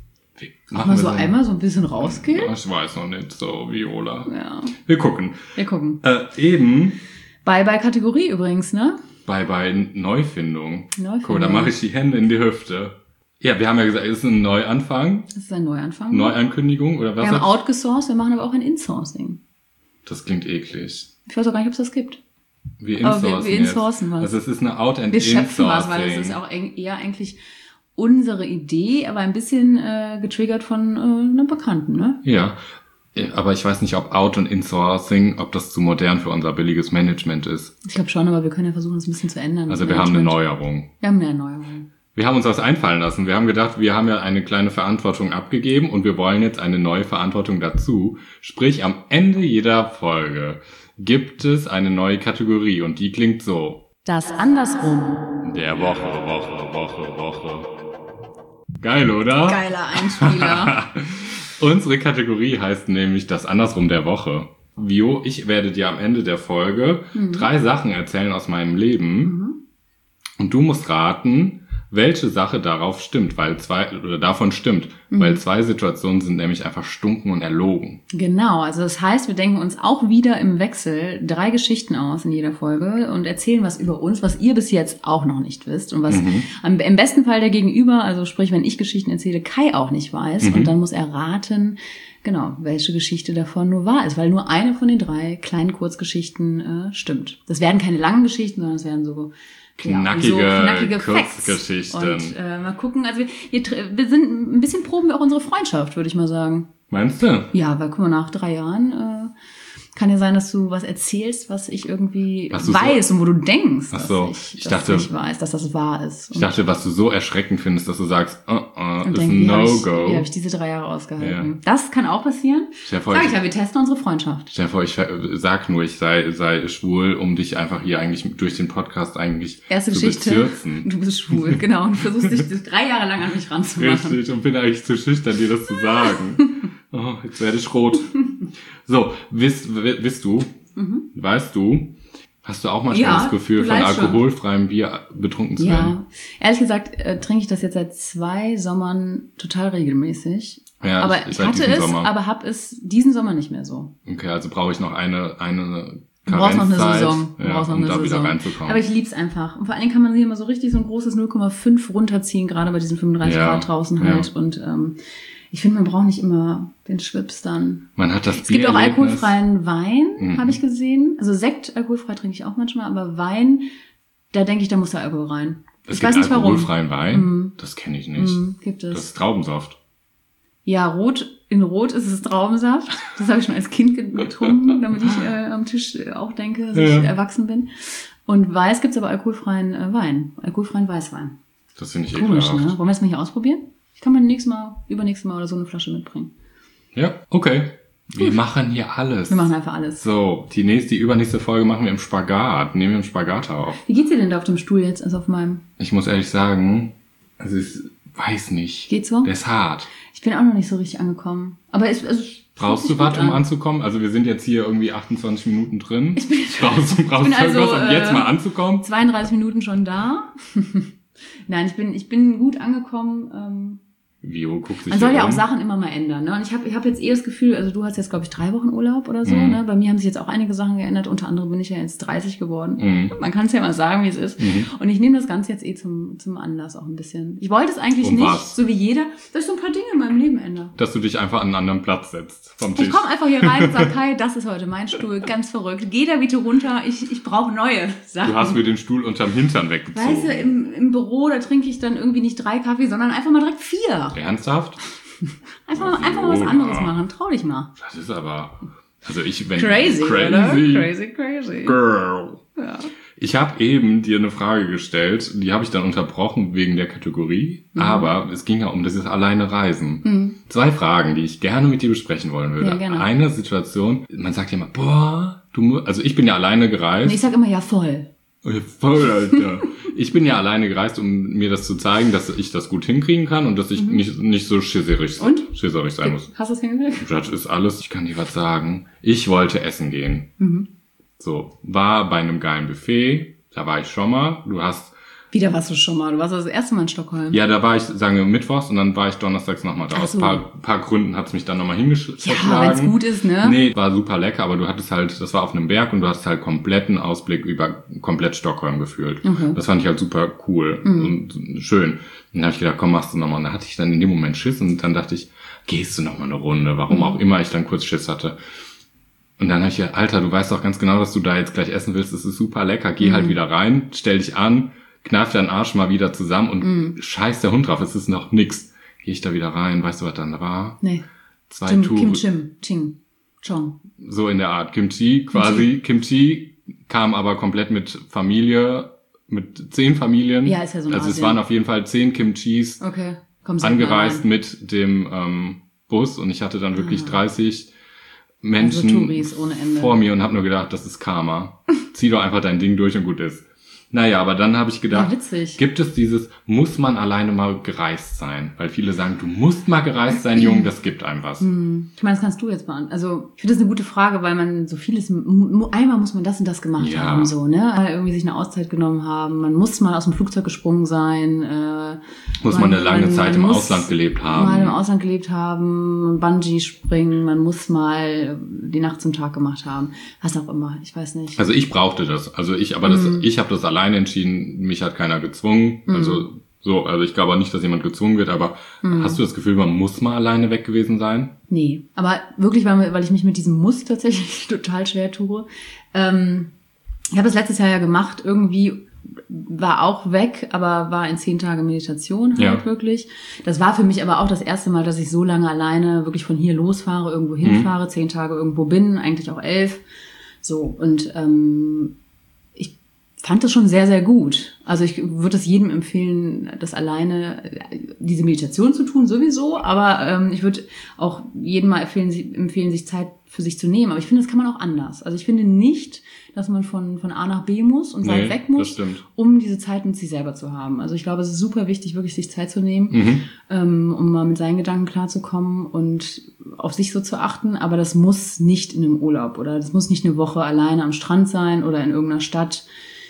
machen wir so, so einmal so ein bisschen rausgehen? Ich weiß noch nicht, so Viola. Ja. Wir gucken. Wir gucken. Äh, eben. Bye bye Kategorie übrigens, ne? Bye bye Neufindung. Neufindung. Guck, da mache ich die Hände in die Hüfte. Ja, wir haben ja gesagt, es ist ein Neuanfang. Das ist ein Neuanfang. Neuankündigung oder was? Wir haben outgesourced, wir machen aber auch ein Insourcing. Das klingt eklig. Ich weiß auch gar nicht, ob es das gibt. Wir insourcen, aber wir, wir insourcen was. Also es ist eine Out- and Wir schöpfen was, Insourcing. weil das ist auch eher eigentlich unsere Idee, aber ein bisschen äh, getriggert von äh, einem Bekannten, ne? Ja, aber ich weiß nicht, ob Out- und Insourcing, ob das zu modern für unser billiges Management ist. Ich glaube schon, aber wir können ja versuchen, das ein bisschen zu ändern. Also wir haben eine Neuerung. Wir haben eine Erneuerung. Wir haben uns was einfallen lassen. Wir haben gedacht, wir haben ja eine kleine Verantwortung abgegeben und wir wollen jetzt eine neue Verantwortung dazu. Sprich, am Ende jeder Folge gibt es eine neue Kategorie und die klingt so. Das Andersrum. Der Woche, Woche, Woche, Woche. Geil, oder? Geiler Einspieler. Unsere Kategorie heißt nämlich das Andersrum der Woche. Vio, ich werde dir am Ende der Folge mhm. drei Sachen erzählen aus meinem Leben. Mhm. Und du musst raten, welche Sache darauf stimmt, weil zwei, oder davon stimmt, mhm. weil zwei Situationen sind nämlich einfach stunken und erlogen. Genau, also das heißt, wir denken uns auch wieder im Wechsel drei Geschichten aus in jeder Folge und erzählen was über uns, was ihr bis jetzt auch noch nicht wisst und was mhm. am, im besten Fall der Gegenüber, also sprich, wenn ich Geschichten erzähle, Kai auch nicht weiß mhm. und dann muss er raten, genau, welche Geschichte davon nur wahr ist, weil nur eine von den drei kleinen Kurzgeschichten äh, stimmt. Das werden keine langen Geschichten, sondern es werden so Knackige, ja, so knackige Kurzgeschichten. Und äh, mal gucken, also wir, wir, wir sind ein bisschen proben wir auch unsere Freundschaft, würde ich mal sagen. Meinst du? Ja, weil guck mal, nach drei Jahren äh, kann ja sein, dass du was erzählst, was ich irgendwie was weiß so, und wo du denkst, ach so, dass ich, ich dass dachte, ich weiß, dass das wahr ist. Und ich dachte, was du so erschreckend findest, dass du sagst, uh, uh, ist denk, ein No-Go. Wie habe ich diese drei Jahre ausgehalten? Ja. Das kann auch passieren. Sag ich ja, wir testen unsere Freundschaft. Stell dir vor, ich sag nur, ich sei, sei schwul, um dich einfach hier eigentlich durch den Podcast eigentlich Erste zu Geschichte, bezirzen. Du bist schwul, genau. Und du versuchst dich drei Jahre lang an mich ranzumachen. Richtig, und bin eigentlich zu schüchtern, dir das zu sagen. Oh, jetzt werde ich rot. So, wisst, wisst du, mhm. weißt du, hast du auch manchmal ja, das Gefühl, von alkoholfreiem Bier betrunken zu werden? Ja, ehrlich gesagt äh, trinke ich das jetzt seit zwei Sommern total regelmäßig. Ja, aber ich, ich hatte es, Sommer. aber habe es diesen Sommer nicht mehr so. Okay, also brauche ich noch eine eine Du brauchst noch eine Saison, du ja, brauchst noch um eine da Saison. wieder reinzukommen. Aber ich lieb's einfach. Und vor allen Dingen kann man hier immer so richtig so ein großes null Komma fünf runterziehen, gerade bei diesen fünfunddreißig ja, Grad draußen halt. Ja. Und ähm, ich finde, man braucht nicht immer den Schwips dann. Man hat das Es gibt auch alkoholfreien Wein, mhm. habe ich gesehen. Also Sekt, alkoholfrei trinke ich auch manchmal, aber Wein, da denke ich, da muss der Alkohol rein. Es ich gibt weiß nicht warum. Alkoholfreien Wein? Mhm. Das kenne ich nicht. Mhm, gibt es. Das ist Traubensaft. Ja, rot, in Rot ist es Traubensaft. Das habe ich schon als Kind getrunken, damit ich äh, am Tisch auch denke, dass ja. ich erwachsen bin. Und Weiß gibt's aber alkoholfreien äh, Wein, alkoholfreien Weißwein. Das finde ich komisch, ekelhaft. Ne? Wollen wir es mal hier ausprobieren? Ich kann mir nächstes Mal, übernächstes Mal oder so eine Flasche mitbringen. Ja, okay. Wir Gut. machen hier alles. Wir machen einfach alles. So, die nächste, die übernächste Folge machen wir im Spagat. Nehmen wir im Spagat auf. Wie geht's dir denn da auf dem Stuhl jetzt, also auf meinem? Ich muss ehrlich sagen, es ist, weiß nicht. Geht's so? Der ist hart. Ich bin auch noch nicht so richtig angekommen. Aber es, also brauchst du was, um an. anzukommen? Also wir sind jetzt hier irgendwie achtundzwanzig Minuten drin. Ich bin, brauchst du brauchst ich bin also, irgendwas, um äh, jetzt mal anzukommen? zweiunddreißig Minuten schon da. Nein, ich bin, ich bin gut angekommen. Ähm, Vio guckt sich Man soll ja um. auch Sachen immer mal ändern, ne? Und ich habe ich hab jetzt eh das Gefühl, also du hast jetzt, glaube ich, drei Wochen Urlaub oder so, mhm. ne? Bei mir haben sich jetzt auch einige Sachen geändert. Unter anderem bin ich ja jetzt dreißig geworden. Mhm. Man kann es ja mal sagen, wie es ist. Mhm. Und ich nehme das Ganze jetzt eh zum zum Anlass auch ein bisschen. Ich wollte es eigentlich um nicht, was? so wie jeder, dass ich so ein paar Dinge in meinem Leben ändere. Dass du dich einfach an einen anderen Platz setzt vom Tisch. Ich komme einfach hier rein und sage, Kai, das ist heute mein Stuhl, ganz verrückt. Geh da bitte runter, ich ich brauche neue Sachen. Du hast mir den Stuhl unterm Hintern weggezogen. Weißt du, im, im Büro, da trinke ich dann irgendwie nicht drei Kaffee, sondern einfach mal direkt vier. Ernsthaft? Einfach, mal, einfach mal was anderes machen. Trau dich mal. Das ist aber... Also ich... wenn Crazy, crazy, oder? Crazy, crazy. Girl. Ja. Ich habe eben dir eine Frage gestellt, die habe ich dann unterbrochen wegen der Kategorie, mhm. aber es ging ja um dieses alleine Reisen. Mhm. Zwei Fragen, die ich gerne mit dir besprechen wollen würde. Ja, gerne. Eine Situation, man sagt ja immer, boah, du musst... Also ich bin ja alleine gereist. Nee, ich sag immer, ja, voll. Ja, voll, Alter. Ich bin ja alleine gereist, um mir das zu zeigen, dass ich das gut hinkriegen kann und dass ich mhm. nicht nicht so schisserig, schisserig sein muss. Hast du es hingekriegt? Das ist alles. Ich kann dir was sagen. Ich wollte essen gehen. Mhm. So, war bei einem geilen Buffet. Da war ich schon mal. Du hast... Wieder warst du schon mal. Du warst das erste Mal in Stockholm. Ja, da war ich, sagen wir, mittwochs und dann war ich donnerstags nochmal da. Ach Aus so. ein paar, paar Gründen hat's mich dann nochmal hingeschlagen. Ja, wenn's gut ist, ne? Nee, war super lecker, aber du hattest halt, das war auf einem Berg und du hast halt kompletten Ausblick über komplett Stockholm gefühlt. Okay. Das fand ich halt super cool Mhm. und schön. Und dann habe ich gedacht, komm, machst du nochmal. Und da hatte ich dann in dem Moment Schiss und dann dachte ich, gehst du nochmal eine Runde, warum Mhm. auch immer ich dann kurz Schiss hatte. Und dann habe ich gedacht, Alter, du weißt doch ganz genau, dass du da jetzt gleich essen willst, das ist super lecker, geh Mhm. halt wieder rein, stell dich an, kneif deinen Arsch mal wieder zusammen und Mhm. scheiß der Hund drauf, es ist noch nix. Geh ich da wieder rein, weißt du, was dann war? Nee. Zwei Jim, Touren. Kim Chim, Ching, Chong. So in der Art. Kimchi, quasi. Kimchi kam aber komplett mit Familie, mit zehn Familien. Ja, ist ja so ein Also es Asien. waren auf jeden Fall zehn Kimchis Okay. Komm, sag mal angereist rein. mit dem ähm, Bus und ich hatte dann wirklich Ah. dreißig Menschen Also Touris ohne Ende. vor mir und habe nur gedacht, das ist Karma. Zieh doch einfach dein Ding durch und gut ist. Naja, aber dann habe ich gedacht, Ja, witzig. gibt es dieses, muss man alleine mal gereist sein? Weil viele sagen, du musst mal gereist sein, Junge, das gibt einem was. Hm. Ich meine, das kannst du jetzt beantworten. Also ich finde das eine gute Frage, weil man so vieles, m- einmal muss man das und das gemacht Ja. haben, so, ne? Irgendwie sich eine Auszeit genommen haben, man muss mal aus dem Flugzeug gesprungen sein. Äh, Muss man eine lange Zeit im muss Ausland gelebt haben. Mal im Ausland gelebt haben, Bungee springen, man muss mal die Nacht zum Tag gemacht haben. Was auch immer, ich weiß nicht. Also ich brauchte das. Also ich, aber das, Mhm. ich habe das alleine entschieden. Mich hat keiner gezwungen. Mhm. Also so, also ich glaube auch nicht, dass jemand gezwungen wird. Aber Mhm. hast du das Gefühl, man muss mal alleine weg gewesen sein? Nee, aber wirklich, weil, weil ich mich mit diesem Muss tatsächlich total schwer tue. Ähm, ich habe das letztes Jahr ja gemacht, irgendwie war auch weg, aber war in zehn Tage Meditation halt Ja. wirklich. Das war für mich aber auch das erste Mal, dass ich so lange alleine wirklich von hier losfahre, irgendwo hinfahre, mhm. zehn Tage irgendwo bin, eigentlich auch elf. So, und ähm, ich fand das schon sehr, sehr gut. Also ich würde es jedem empfehlen, das alleine, diese Meditation zu tun, sowieso, aber ähm, ich würde auch jedem mal empfehlen, empfehlen, sich Zeit für sich zu nehmen. Aber ich finde, das kann man auch anders. Also ich finde nicht, dass man von von A nach B muss und weit Nee, weg muss, das stimmt. um diese Zeit mit sich selber zu haben. Also ich glaube, es ist super wichtig, wirklich sich Zeit zu nehmen, Mhm. ähm, um mal mit seinen Gedanken klarzukommen und auf sich so zu achten. Aber das muss nicht in einem Urlaub oder das muss nicht eine Woche alleine am Strand sein oder in irgendeiner Stadt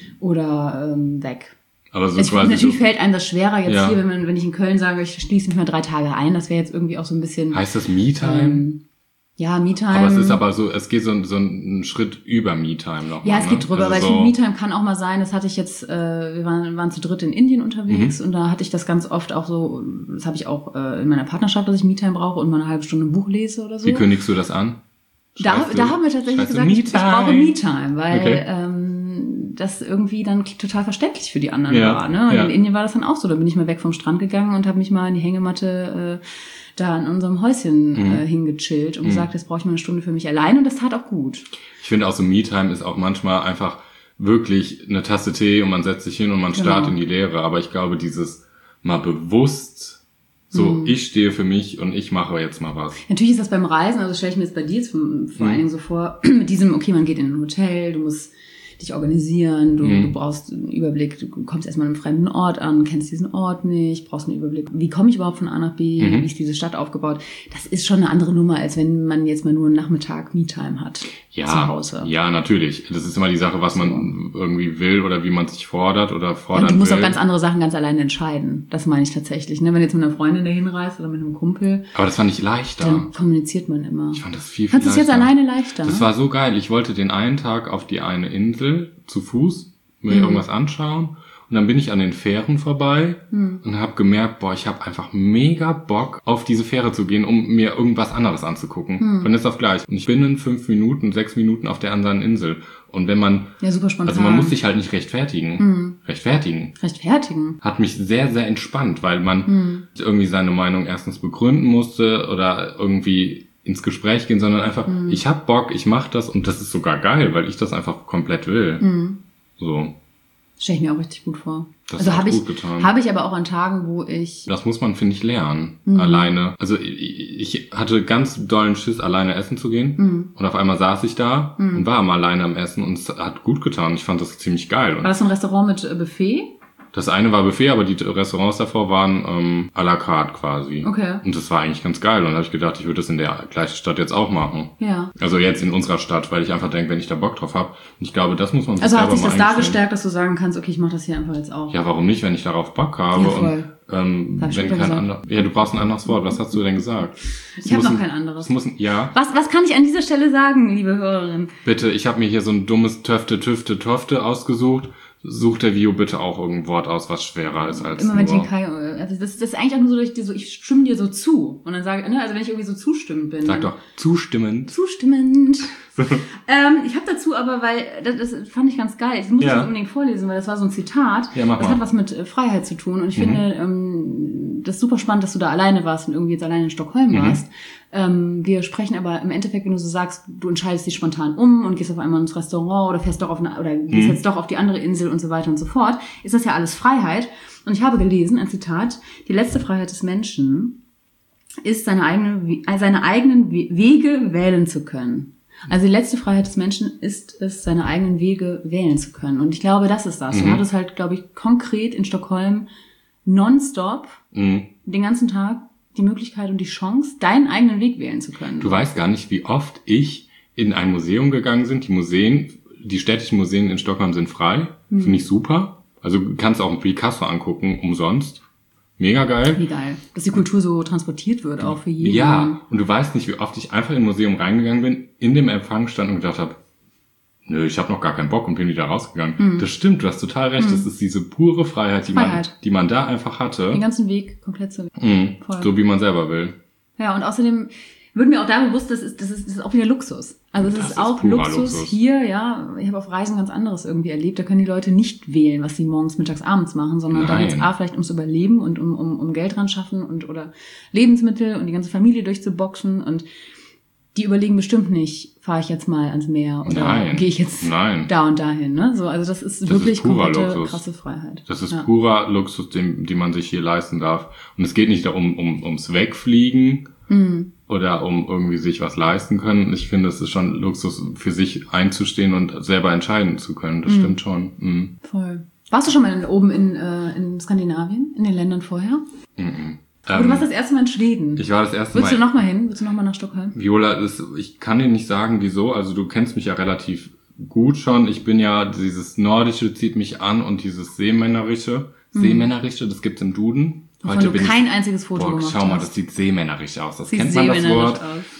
oder ähm, weg. Aber so Ich quasi natürlich so, fällt einem das schwerer jetzt Ja. hier, wenn man, wenn ich in Köln sage, ich schließe mich mal drei Tage ein. Das wäre jetzt irgendwie auch so ein bisschen. heißt das Me-Time? Ähm, ja, Me-Time. Aber es ist aber so, es geht so, so einen Schritt über Me-Time noch. Ja, mal, es geht ne? drüber, Also weil ich so, finde, Me-Time kann auch mal sein, das hatte ich jetzt, äh, wir waren, waren zu dritt in Indien unterwegs Mhm. und da hatte ich das ganz oft auch so, das habe ich auch äh, in meiner Partnerschaft, dass ich Me-Time brauche und mal eine halbe Stunde ein Buch lese oder so. Wie kündigst du das an? Da, Schreibst da du- haben wir tatsächlich schreibst du gesagt, ich, ich Me-Time? brauche Me-Time, weil Okay. ähm, das irgendwie dann total verständlich für die anderen Ja, war. Ne? Und ja. in Indien war das dann auch so. Da bin ich mal weg vom Strand gegangen und habe mich mal in die Hängematte äh, da in unserem Häuschen Mhm. äh, hingechillt und gesagt, jetzt brauche ich mal eine Stunde für mich allein und das tat auch gut. Ich finde auch so Me-Time ist auch manchmal einfach wirklich eine Tasse Tee und man setzt sich hin und man Genau. starrt in die Leere. Aber ich glaube, dieses mal bewusst, so Mhm. ich stehe für mich und ich mache jetzt mal was. Natürlich ist das beim Reisen, also stelle ich mir jetzt bei dir jetzt vor Mhm. allen Dingen so vor, mit diesem, okay, man geht in ein Hotel, du musst dich organisieren, du, Mhm. du brauchst einen Überblick, du kommst erstmal an einem fremden Ort an, kennst diesen Ort nicht, brauchst einen Überblick, wie komme ich überhaupt von A nach B, Mhm. wie ist diese Stadt aufgebaut. Das ist schon eine andere Nummer, als wenn man jetzt mal nur einen Nachmittag Me-Time hat zu Ja, Hause. ja, natürlich. Das ist immer die Sache, was man irgendwie will oder wie man sich fordert oder fordern Und du musst will. auch ganz andere Sachen ganz alleine entscheiden. Das meine ich tatsächlich. Ne? Wenn du jetzt mit einer Freundin dahin reist oder mit einem Kumpel, Aber das fand ich leichter. dann kommuniziert man immer. Ich fand das viel, viel Kannst du es leichter. jetzt alleine leichter? Das war so geil. Ich wollte den einen Tag auf die eine Insel zu Fuß mir Mhm. irgendwas anschauen und dann bin ich an den Fähren vorbei Mhm. und habe gemerkt, boah, ich habe einfach mega Bock auf diese Fähre zu gehen, um mir irgendwas anderes anzugucken. Mhm. Von jetzt auf gleich. Und ich bin in fünf Minuten, sechs Minuten auf der anderen Insel. Und wenn man, Ja, super spontan. also man muss sich halt nicht rechtfertigen. Mhm. Rechtfertigen. rechtfertigen. Hat mich sehr, sehr entspannt, weil man Mhm. irgendwie seine Meinung erstens begründen musste oder irgendwie ins Gespräch gehen, sondern einfach, Mhm. ich hab Bock, ich mach das und das ist sogar geil, weil ich das einfach komplett will. Mhm. So, Stelle ich mir auch richtig gut vor. das also hat habe ich, gut getan. habe ich aber auch an Tagen, wo ich, Das muss man, finde ich, lernen. Mhm. Alleine. Also ich, ich hatte ganz dollen Schiss, alleine essen zu gehen. Mhm. Und auf einmal saß ich da Mhm. und war mal alleine am Essen und es hat gut getan. Ich fand das ziemlich geil. war Und das so ein Restaurant mit äh, Buffet? das eine war Buffet, aber die Restaurants davor waren ähm, à la carte quasi. Okay. Und das war eigentlich ganz geil. Und da habe ich gedacht, ich würde das in der gleichen Stadt jetzt auch machen. Ja. Also jetzt in unserer Stadt, weil ich einfach denke, wenn ich da Bock drauf habe. Und ich glaube, das muss man sich Also selber hat sich mal das da eingestehen. gestärkt, dass du sagen kannst, okay, ich mache das hier einfach jetzt auch. Ja, warum nicht, wenn ich darauf Bock habe? Ja, voll. Und ähm, Hab ich wenn schon kein gesagt. anderes. Ja, du brauchst ein anderes Wort. Was hast du denn gesagt? Es Ich habe muss noch ein- kein anderes. Es muss ein, ja, Was, was kann ich an dieser Stelle sagen, liebe Hörerin? bitte, ich habe mir hier so ein dummes Töfte, Tüfte, Tofte ausgesucht. Such der Vio bitte auch irgendein Wort aus, was schwerer ist als Immer wenn ich nur. den Kai, also das, das ist eigentlich auch nur so, dass ich dir so, ich stimme dir so zu. Und dann sage, ne, also wenn ich irgendwie so zustimmend bin. Sag doch, zustimmend. Zustimmend. ähm, ich habe dazu aber, weil, das, das fand ich ganz geil, das muss ich Ja. jetzt unbedingt vorlesen, weil das war so ein Zitat. Ja, mach das mal. hat was mit äh, Freiheit zu tun. Und ich Mhm. finde, ähm, das ist super spannend, dass du da alleine warst und irgendwie jetzt alleine in Stockholm Mhm. warst. Ähm, wir sprechen aber im Endeffekt, wenn du so sagst, du entscheidest dich spontan um und gehst auf einmal ins Restaurant oder fährst doch auf eine, oder gehst Mhm. jetzt doch auf die andere Insel und so weiter und so fort, ist das ja alles Freiheit. Und ich habe gelesen, ein Zitat, die letzte Freiheit des Menschen ist, seine, eigene, seine eigenen We- Wege wählen zu können. Also die letzte Freiheit des Menschen ist es, seine eigenen Wege wählen zu können. Und ich glaube, das ist das. Mhm. Du hattest halt, glaube ich, konkret in Stockholm nonstop mhm. den ganzen Tag die Möglichkeit und die Chance, deinen eigenen Weg wählen zu können. Du weißt gar nicht, wie oft ich in ein Museum gegangen bin. Die Museen, die städtischen Museen in Stockholm sind frei. Mhm. Finde ich super. Also du kannst auch ein Picasso angucken, umsonst. Mega geil. Wie geil. Dass die Kultur so transportiert wird, auch für jeden. Ja, und du weißt nicht, wie oft ich einfach in ein Museum reingegangen bin, in dem Empfang stand und gedacht habe, nö, ich habe noch gar keinen Bock und bin wieder rausgegangen. Mhm. Das stimmt, du hast total recht. Mhm. Das ist diese pure Freiheit, die Freiheit. man die man da einfach hatte. Den ganzen Weg komplett zu mhm. So wie man selber will. Ja, und außerdem wird mir auch da bewusst, das ist, das ist, das ist auch wieder Luxus. Also es ist, ist auch Luxus, Luxus hier, ja. Ich habe auf Reisen ganz anderes irgendwie erlebt. Da können die Leute nicht wählen, was sie morgens, mittags, abends machen, sondern Nein. da geht's A vielleicht ums Überleben und um, um, um Geld ran schaffen und oder Lebensmittel und die ganze Familie durchzuboxen. Und die überlegen bestimmt nicht, fahre ich jetzt mal ans Meer oder gehe ich jetzt Nein. da und dahin. Ne? So, also das ist das wirklich ist komplette Luxus. Krasse Freiheit. Das ist ja. purer Luxus, den, den man sich hier leisten darf. Und es geht nicht darum, um, ums Wegfliegen. Mhm. Oder um irgendwie sich was leisten können. Ich finde, es ist schon Luxus, für sich einzustehen und selber entscheiden zu können. Das mhm. stimmt schon. Mhm. Voll. Warst du schon mal in, oben in, äh, in Skandinavien, in den Ländern vorher? Mhm. Aber ähm, du warst das erste Mal in Schweden. Ich war das erste Willst Mal. Willst du noch mal hin? Willst du noch mal nach Stockholm? Viola, das, ich kann dir nicht sagen, wieso. Also du kennst mich ja relativ gut schon. Ich bin ja, dieses Nordische zieht mich an und dieses Seemännerische. Mhm. Seemännerische, das gibt's im Duden. Wovon Heute du bin kein ich, einziges Foto boah, gemacht schau mal, hast. das sieht seemännerisch aus. Das sieht kennt man das Wort.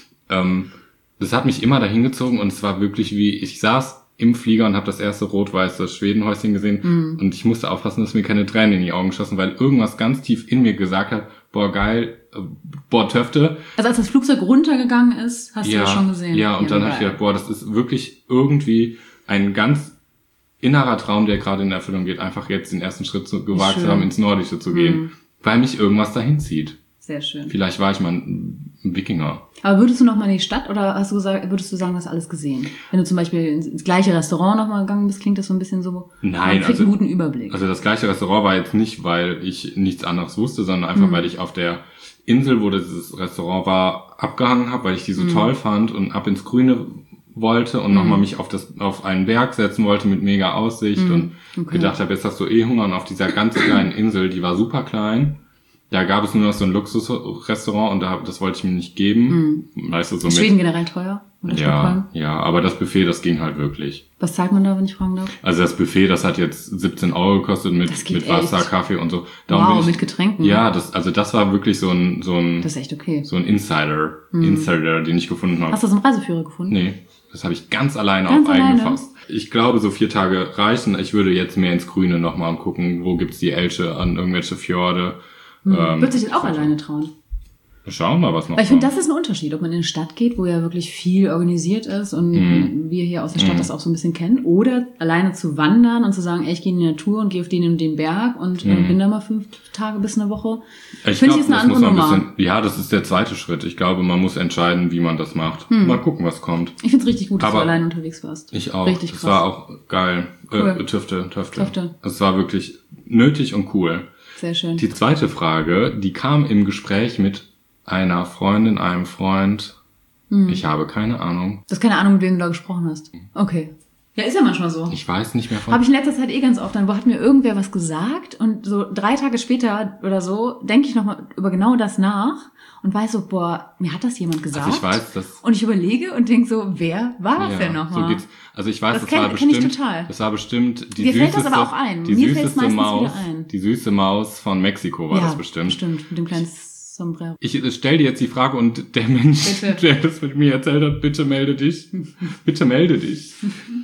Ähm, das hat mich immer dahin gezogen und es war wirklich wie, ich saß im Flieger und habe das erste rot-weiße Schwedenhäuschen gesehen mm. und ich musste aufpassen, dass mir keine Tränen in die Augen schossen, weil irgendwas ganz tief in mir gesagt hat, boah geil, äh, boah Töfte. Also als das Flugzeug runtergegangen ist, hast ja, du das schon gesehen? Ja, und ja, dann habe ich gedacht, boah, das ist wirklich irgendwie ein ganz innerer Traum, der gerade in Erfüllung geht, einfach jetzt den ersten Schritt zu, gewagt zu haben, ins Nordische zu gehen. Mm. Weil mich irgendwas dahin zieht. Sehr schön. Vielleicht war ich mal ein Wikinger. Aber würdest du noch mal in die Stadt oder hast du gesagt, würdest du sagen, du hast alles gesehen? Wenn du zum Beispiel ins gleiche Restaurant noch mal gegangen bist, klingt das so ein bisschen so, Nein, man kriegt also, einen guten Überblick. Also das gleiche Restaurant war jetzt nicht, weil ich nichts anderes wusste, sondern einfach, mhm. weil ich auf der Insel, wo dieses Restaurant war, abgehangen habe, weil ich die so mhm. toll fand und ab ins Grüne wollte und mhm. nochmal mich auf das auf einen Berg setzen wollte mit mega Aussicht mhm. und okay. gedacht habe, jetzt hast du eh Hunger und auf dieser ganz kleinen Insel, die war super klein, da gab es nur noch so ein Luxusrestaurant und da, das wollte ich mir nicht geben. Mhm. Weißt du, so ist Schweden generell teuer? Oder ja, Stockholm? Ja, aber das Buffet, das ging halt wirklich. Was zahlt man da, wenn ich fragen darf? Also das Buffet, das hat jetzt siebzehn Euro gekostet mit, mit Wasser, echt. Kaffee und so. Darum wow, bin ich, mit Getränken? Ja, das, also das war wirklich so ein, so ein, das ist echt okay. So ein Insider, mhm. Insider, den ich gefunden habe. Hast du so einen Reiseführer gefunden? Nee. Das habe ich ganz alleine ganz auf alleine? eigene Faust. Ich glaube, so vier Tage reichen. Ich würde jetzt mehr ins Grüne nochmal und gucken, wo gibt's die Elche an irgendwelche Fjorde. Hm. Ähm, Würdest du dich auch alleine trauen? Schauen wir mal, was noch Weil ich finde, das ist ein Unterschied, ob man in eine Stadt geht, wo ja wirklich viel organisiert ist und mm. wir hier aus der Stadt mm. das auch so ein bisschen kennen, oder alleine zu wandern und zu sagen, ey, ich gehe in die Natur und gehe auf den und den Berg und mm. bin da mal fünf Tage bis eine Woche. Ich finde, ist eine andere Nummer. Ein bisschen, ja, das ist der zweite Schritt. Ich glaube, man muss entscheiden, wie man das macht. Mm. Mal gucken, was kommt. Ich finde es richtig gut, dass Aber du alleine unterwegs warst. Ich auch. Richtig krass. Es war auch geil. Cool. Äh, Tüfte, Tüfte. Tüfte. Es war wirklich nötig und cool. Sehr schön. Die zweite Frage, die kam im Gespräch mit einer Freundin, einem Freund. Hm. Ich habe keine Ahnung. Du hast keine Ahnung, mit wem du da gesprochen hast. Okay. Ja, ist ja manchmal so. Ich weiß nicht mehr von. Habe ich in letzter Zeit eh ganz oft. Dann hat mir irgendwer was gesagt und so drei Tage später oder so denke ich nochmal über genau das nach und weiß so, boah, mir hat das jemand gesagt. Also ich weiß, dass und ich überlege und denke so, wer war das ja, denn nochmal? So geht's. Also ich weiß, das, das kenn, war bestimmt. Kenn ich total. Das war bestimmt die Dir süßeste. fällt das aber auch ein. Die Mir süßeste Maus. Wieder ein. Die süße Maus von Mexiko war ja, das bestimmt. Bestimmt mit dem kleinen Sombrero. Ich stell dir jetzt die Frage und der Mensch, bitte. der das mit mir erzählt hat, bitte melde dich. Bitte melde dich.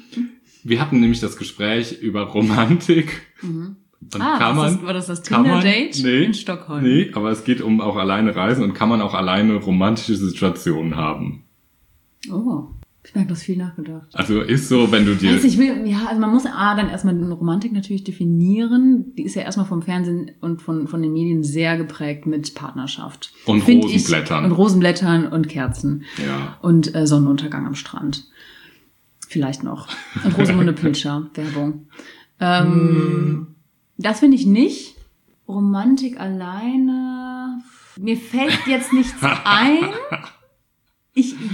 Wir hatten nämlich das Gespräch über Romantik. Mhm. Und ah, kann man, das, war das das Tinder-Date nee, in Stockholm? Nee, aber es geht um auch alleine reisen und kann man auch alleine romantische Situationen haben. Oh, ich merke, du hast viel nachgedacht. Also ist so, wenn du dir... Also ich will, ja, also man muss A, dann erstmal eine Romantik natürlich definieren. Die ist ja erstmal vom Fernsehen und von, von den Medien sehr geprägt mit Partnerschaft. Und Find Rosenblättern. Ich, und Rosenblättern und Kerzen. Ja. Und äh, Sonnenuntergang am Strand. Vielleicht noch. Und Rosamunde Pilcher, Werbung. Ähm, hm. Das finde ich nicht. Romantik alleine. Mir fällt jetzt nichts ein. Ich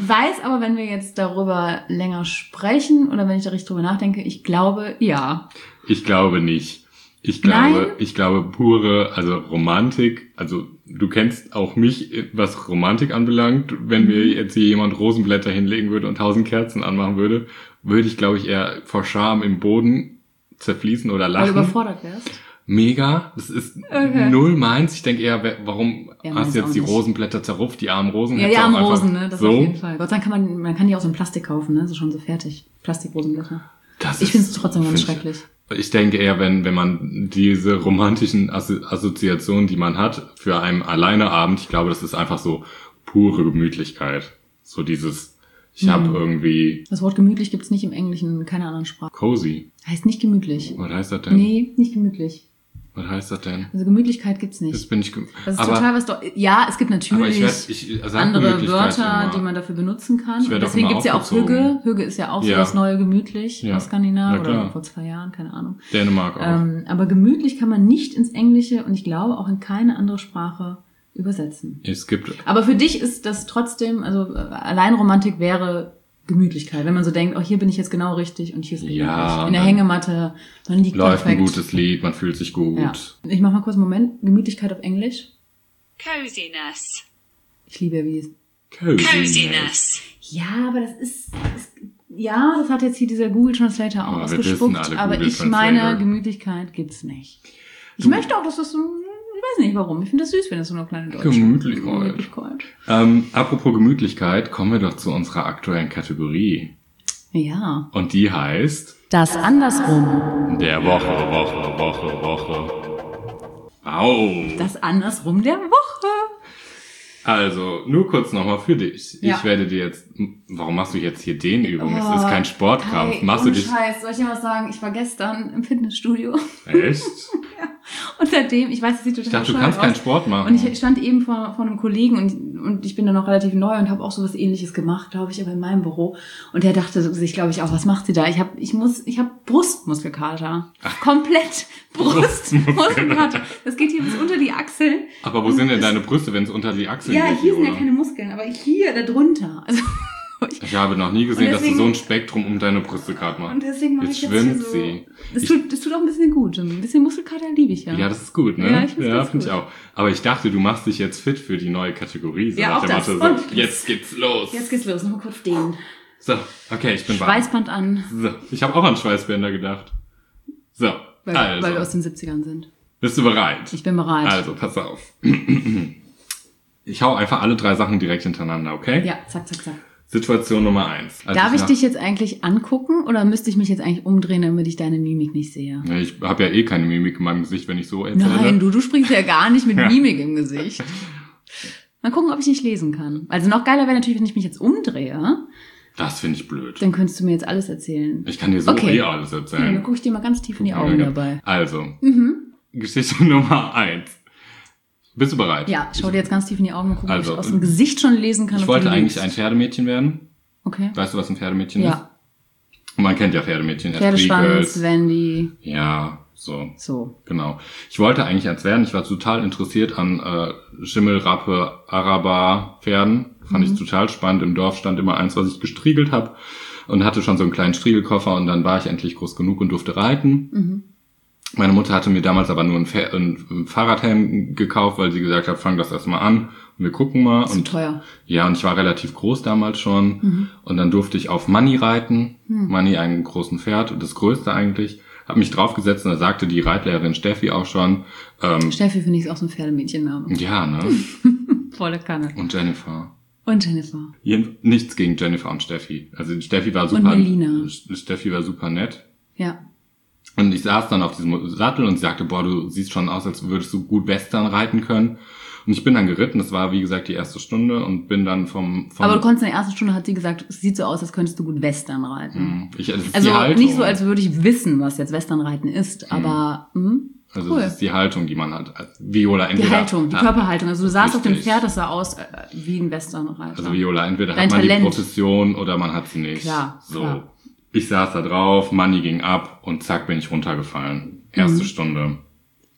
weiß aber, wenn wir jetzt darüber länger sprechen oder wenn ich da richtig drüber nachdenke, ich glaube, ja. Ich glaube nicht. Ich glaube, Nein? ich glaube pure, also Romantik, also du kennst auch mich, was Romantik anbelangt. Wenn Mhm. mir jetzt hier jemand Rosenblätter hinlegen würde und tausend Kerzen anmachen würde, würde ich, glaube ich, eher vor Scham im Boden zerfließen oder Weil lachen. du überfordert wärst. Mega, das ist Okay. null meins. Ich denke eher, wer- warum Ja, hast meins du jetzt auch die nicht. Rosenblätter zerrupft, die armen Rosen? Ja, hättest die du armen auch einfach Rosen, ne? Das so. auf jeden Fall. Gott sei Dank kann man, man kann die auch so in Plastik kaufen, ne? Das ist schon so fertig. Plastikrosenblätter. Das Ich ist- finde es trotzdem ganz find ich- schrecklich. Ich denke eher, wenn, wenn man diese romantischen Assozi- Assoziationen, die man hat, für einen Alleineabend, ich glaube, das ist einfach so pure Gemütlichkeit. So dieses, ich habe Mhm. irgendwie Das Wort gemütlich gibt's nicht im Englischen, in keiner anderen Sprache. cozy. Heißt nicht gemütlich. Was heißt das denn? Nee, nicht gemütlich. Was heißt das denn? Also Gemütlichkeit gibt's Das nicht. bin ich. Ge- Das ist aber, total was... Do- ja, es gibt aber natürlich ich werd, ich sag andere Gemütlichkeit Wörter, immer. die man dafür benutzen kann. Ich werd Und auch deswegen immer gibt's ja auch aufgezogen. Hügge. Hügge ist ja auch so Ja. das neue gemütlich Ja. aus Skandinavien Na klar. oder vor zwei Jahren, keine Ahnung. Dänemark auch. Ähm, aber gemütlich kann man nicht ins Englische und ich glaube auch in keine andere Sprache übersetzen. Es gibt Aber für dich ist das trotzdem, also äh, Alleinromantik wäre Gemütlichkeit, wenn man so denkt, oh, hier bin ich jetzt genau richtig und hier ist gemütlich. Ja, in der dann Hängematte, man liegt läuft ein perfekt. gutes Lied, man fühlt sich gut. Ja. Ich mach mal kurz einen Moment. Gemütlichkeit auf Englisch. Coziness. Ich liebe ja, wie es. Coziness. Coziness. Ja, aber das ist, ist ja, das hat jetzt hier dieser Google Translator auch Aber wir ausgespuckt, wissen alle aber Google ich meine, Translator. Gemütlichkeit gibt's nicht. Ich Du- möchte auch, dass das so, ich weiß nicht warum, ich finde das süß, wenn das so eine kleine deutsche Gemütlichkeit. Gemütlichkeit. Ähm, apropos Gemütlichkeit, kommen wir doch zu unserer aktuellen Kategorie. Ja. Und die heißt Das andersrum. der Woche, Woche, Woche, Woche. Au. Das andersrum der Woche. Also, nur kurz nochmal für dich. Ja. Ich werde dir jetzt, warum machst du jetzt hier Dehnübungen? Es Oh, ist kein Sportkampf. Kai, Machst du ohne dich, Scheiß, soll ich dir was sagen? Ich war gestern im Fitnessstudio echt? und seitdem, ich weiß, es sieht total Ich dachte, du bescheuert kannst keinen aus. Sport machen. Und ich stand eben vor, vor einem Kollegen und, und ich bin da noch relativ neu und habe auch sowas Ähnliches gemacht, glaube ich, aber in meinem Büro. Und der dachte sich, glaube ich, auch, was macht sie da? Ich habe ich muss, ich habe Brustmuskelkater. Komplett Brustmuskelkater. Das geht hier bis unter die Achseln. Aber wo sind denn deine Brüste, wenn es unter die Achseln Ja, geht? hier sind ja oder? keine Muskeln, aber hier darunter. Also, Ich habe noch nie gesehen, Und dass du deswegen- so ein Spektrum um deine Brüste gerade machst. und deswegen mache Jetzt ich jetzt schwimmt hier so. sie. Das Ich- tut, das tut auch ein bisschen gut. Ein bisschen Muskelkater liebe ich ja. Ja, das ist gut, ne? Ja, ich find's ganz finde ich gut. auch. Aber ich dachte, du machst dich jetzt fit für die neue Kategorie. So Ja, nach auch dem das. Motto, Und so, jetzt geht's los. Jetzt geht's los. Noch mal kurz dehnen. So, okay, ich bin warm. Schweißband an, So, ich habe auch an Schweißbänder gedacht. So, weil, also, weil wir aus den siebzigern sind. bist du bereit? Ich bin bereit. Also, pass auf. Ich hau einfach alle drei Sachen direkt hintereinander, okay? Ja, zack, zack, zack. Situation Nummer eins. Als Darf ich nach- dich jetzt eigentlich angucken oder müsste ich mich jetzt eigentlich umdrehen, damit ich deine Mimik nicht sehe? Nee, Ich habe ja eh keine Mimik in meinem Gesicht, wenn ich so erzähle. Nein, du, du springst ja gar nicht mit Ja. Mimik im Gesicht. Mal gucken, ob ich nicht lesen kann. Also noch geiler wäre natürlich, wenn ich mich jetzt umdrehe, Das finde ich blöd. dann könntest du mir jetzt alles erzählen. Ich kann dir so Okay. eh alles Okay, erzählen. dann gucke ich dir mal ganz tief in die Augen dabei. Also, Mhm. Geschichte Nummer eins. Bist du bereit? Ja, schau dir jetzt ganz tief in die Augen und guck, Also, ob ich aus dem Gesicht schon lesen kann. Ich ob wollte du eigentlich lügst. ein Pferdemädchen werden. Okay. Weißt du, was ein Pferdemädchen ist? Ja. Und man kennt ja Pferdemädchen. Pferdeschwanz, Girls. Wendy, Ja, so. so. Genau. Ich wollte eigentlich eins werden. Ich war total interessiert an äh, Schimmel, Rappe, Araber, Pferden. Fand Mhm. ich total spannend. Im Dorf stand immer eins, was ich gestriegelt habe. Und hatte schon so einen kleinen Striegelkoffer. Und dann war ich endlich groß genug und durfte reiten. Mhm. Meine Mutter hatte mir damals aber nur ein, Pfer- ein Fahrradhelm gekauft, weil sie gesagt hat, fang das erstmal an. Und wir gucken mal. Zu Und teuer. ja, und ich war relativ groß damals schon. Und dann durfte ich auf Manni reiten. Manni, einen großen Pferd, das größte eigentlich. Hab mich draufgesetzt und da sagte die Reitlehrerin Steffi auch schon, ähm, Steffi finde ich ist auch so ein Pferdemädchenname. ja, ne? Volle Kanne. Und Jennifer. Und Jennifer. Jeden- Nichts gegen Jennifer und Steffi. Also Steffi war super. Melina. Steffi war super nett. Ja. Und ich saß dann auf diesem Sattel und sie sagte, boah, du siehst schon aus, als würdest du gut Western reiten können. Und ich bin dann geritten, das war wie gesagt die erste Stunde und bin dann vom... vom Aber du konntest in der ersten Stunde, hat sie gesagt, es sieht so aus, als könntest du gut Western reiten. ich, das ist Also die Haltung. nicht so, als würde ich wissen, was jetzt Westernreiten ist, aber mh, Also cool. das ist die Haltung, die man hat. Also Viola Die entweder... Haltung, die Ja, Körperhaltung. Also du saßt auf dem richtig. Pferd, das sah aus äh, wie ein Westernreiter. Also Viola, entweder Dein hat man Talent. die Profession oder man hat sie nicht. Klar, So. klar. Ich saß da drauf, Money ging ab und zack bin ich runtergefallen. Erste Mhm. Stunde.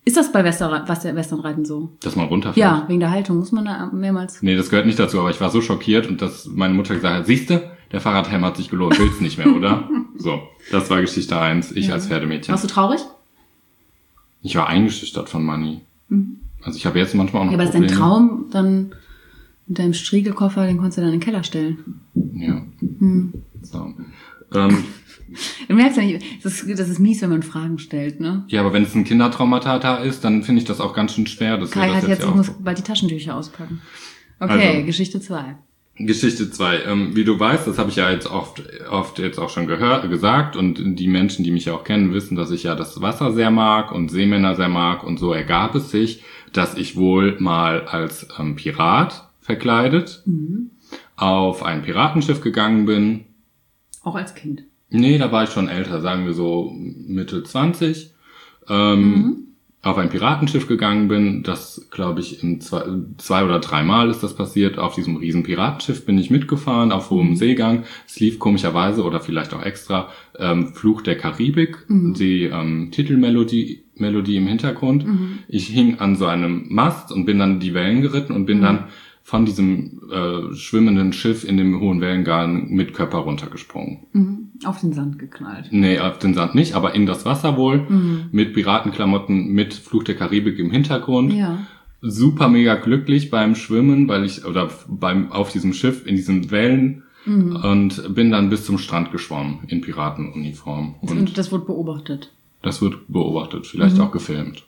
Ist das bei Western, Westernreiten so? Dass man runterfällt? Ja, wegen der Haltung muss man da mehrmals... Nee, das gehört nicht dazu, aber ich war so schockiert und dass meine Mutter gesagt hat, siehste, der Fahrradhelm hat sich gelohnt, willst nicht mehr, oder? So, das war Geschichte eins, ich ja. als Pferdemädchen. Warst du traurig? Ich war eingeschüchtert von Manni. Mhm. Also ich habe jetzt manchmal auch noch Ja, aber Probleme. ist dein Traum dann mit deinem Striegelkoffer, den konntest du dann in den Keller stellen? Ja. Hm. So. Ähm, Du merkst ja nicht, das ist, das ist mies, wenn man Fragen stellt, ne? Ja, aber wenn es ein Kindertraumata ist, dann finde ich das auch ganz schön schwer. Dass Kai wir das hat jetzt jetzt, ja ich auch muss so. bald die Taschentücher auspacken. Okay, Also, Geschichte zwei. Geschichte zwei. Ähm, wie du weißt, das habe ich ja jetzt oft, oft jetzt auch schon gehört, gesagt und die Menschen, die mich ja auch kennen, wissen, dass ich ja das Wasser sehr mag und Seemänner sehr mag und so ergab es sich, dass ich wohl mal als ähm, Pirat verkleidet mhm. auf ein Piratenschiff gegangen bin. Auch als Kind? Nee, da war ich schon älter, sagen wir so Mitte zwanzig. Ähm, mhm. Auf ein Piratenschiff gegangen bin, das glaube ich in zwei, zwei oder dreimal ist das passiert. Auf diesem riesen Piratenschiff bin ich mitgefahren, auf hohem mhm. Seegang. Es lief komischerweise oder vielleicht auch extra ähm, Fluch der Karibik, mhm. die ähm, Titelmelodie Melodie im Hintergrund. Mhm. Ich hing an so einem Mast und bin dann die Wellen geritten und bin mhm. dann von diesem äh, schwimmenden Schiff in dem hohen Wellengang mit Körper runtergesprungen. Mhm. Auf den Sand geknallt. Nee, auf den Sand nicht, aber in das Wasser wohl, mhm. mit Piratenklamotten, mit Fluch der Karibik im Hintergrund. Ja. Super mega glücklich beim Schwimmen, weil ich, oder beim auf diesem Schiff in diesen Wellen mhm. und bin dann bis zum Strand geschwommen in Piratenuniform. Und, und das wird beobachtet? Das wird beobachtet, vielleicht mhm. auch gefilmt.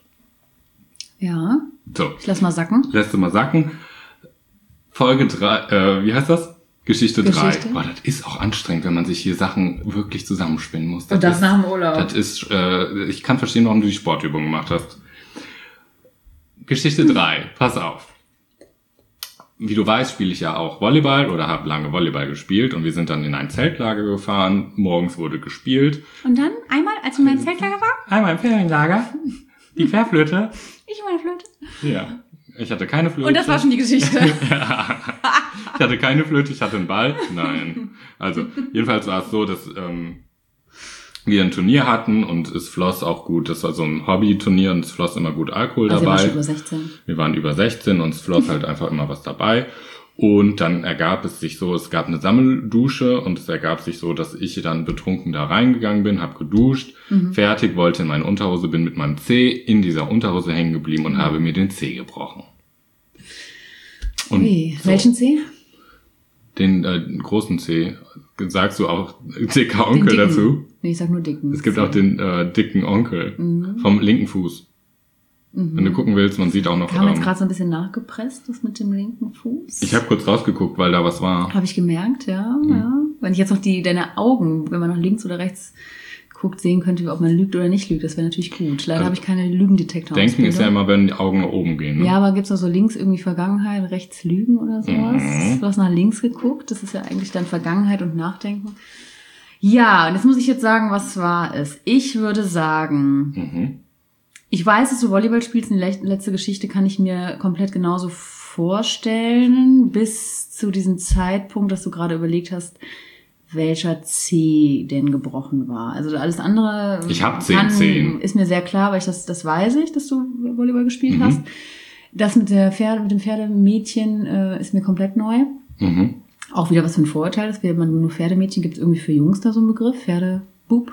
Ja. So. Ich lass mal sacken. Lässt du mal sacken. Folge drei, äh, wie heißt das? Geschichte drei. Boah, das ist auch anstrengend, wenn man sich hier Sachen wirklich zusammenspinnen muss. Das und das ist, nach dem Urlaub. Das ist, äh, ich kann verstehen, warum du die Sportübung gemacht hast. Geschichte drei. Pass auf. Wie du weißt, spiele ich ja auch Volleyball oder habe lange Volleyball gespielt und wir sind dann in ein Zeltlager gefahren. Morgens wurde gespielt. Und dann einmal, als wir im Zeltlager waren? Einmal im Ferienlager. Die Querflöte. Ich meine Flöte. Ja. Ich hatte keine Flöte. Und das war schon die Geschichte. Ja. Ich hatte keine Flöte, ich hatte einen Ball. Nein. Also, jedenfalls war es so, dass ähm, wir ein Turnier hatten und es floss auch gut. Das war so ein Hobby-Turnier und es floss immer gut Alkohol also dabei. Wir waren über sechzehn. Wir waren über sechzehn und es floss halt einfach immer was dabei. Und dann ergab es sich so, es gab eine Sammeldusche und es ergab sich so, dass ich dann betrunken da reingegangen bin, habe geduscht, mhm. fertig, wollte in meine Unterhose, bin mit meinem Zeh in dieser Unterhose hängen geblieben und mhm. habe mir den Zeh gebrochen. Und Ui, so, welchen Zeh? Den äh, großen Zeh. Sagst du auch dicker Onkel dazu? Nee, ich sag nur dicken. Es gibt Zeh. auch den äh, dicken Onkel mhm. vom linken Fuß. Mhm. Wenn du gucken willst, man sieht auch noch... Wir haben ähm, jetzt gerade so ein bisschen nachgepresst, das mit dem linken Fuß. Ich habe kurz rausgeguckt, weil da was war. Habe ich gemerkt, ja, mhm. ja. Wenn ich jetzt noch die deine Augen, wenn man nach links oder rechts guckt, sehen könnte, ob man lügt oder nicht lügt, das wäre natürlich gut. Leider also, habe ich keine Lügendetektor. Denken ist ja immer, wenn die Augen nach oben gehen. Ne? Ja, aber gibt's auch so links irgendwie Vergangenheit, rechts Lügen oder sowas? Mhm. Du hast nach links geguckt, das ist ja eigentlich dann Vergangenheit und Nachdenken. Ja, und jetzt muss ich jetzt sagen, was war es? Ich würde sagen... Mhm. Ich weiß, dass du Volleyball spielst. Die letzte Geschichte kann ich mir komplett genauso vorstellen, bis zu diesem Zeitpunkt, dass du gerade überlegt hast, welcher Zeh denn gebrochen war. Also alles andere ich hab zehn Zehen. Ist mir sehr klar, weil ich das, das weiß ich, dass du Volleyball gespielt mhm. hast. Das mit der Pferde, mit dem Pferdemädchen äh, ist mir komplett neu. Mhm. Auch wieder was für ein Vorurteil, dass man nur Pferdemädchen gibt, es irgendwie für Jungs da so einen Begriff, Pferdebub.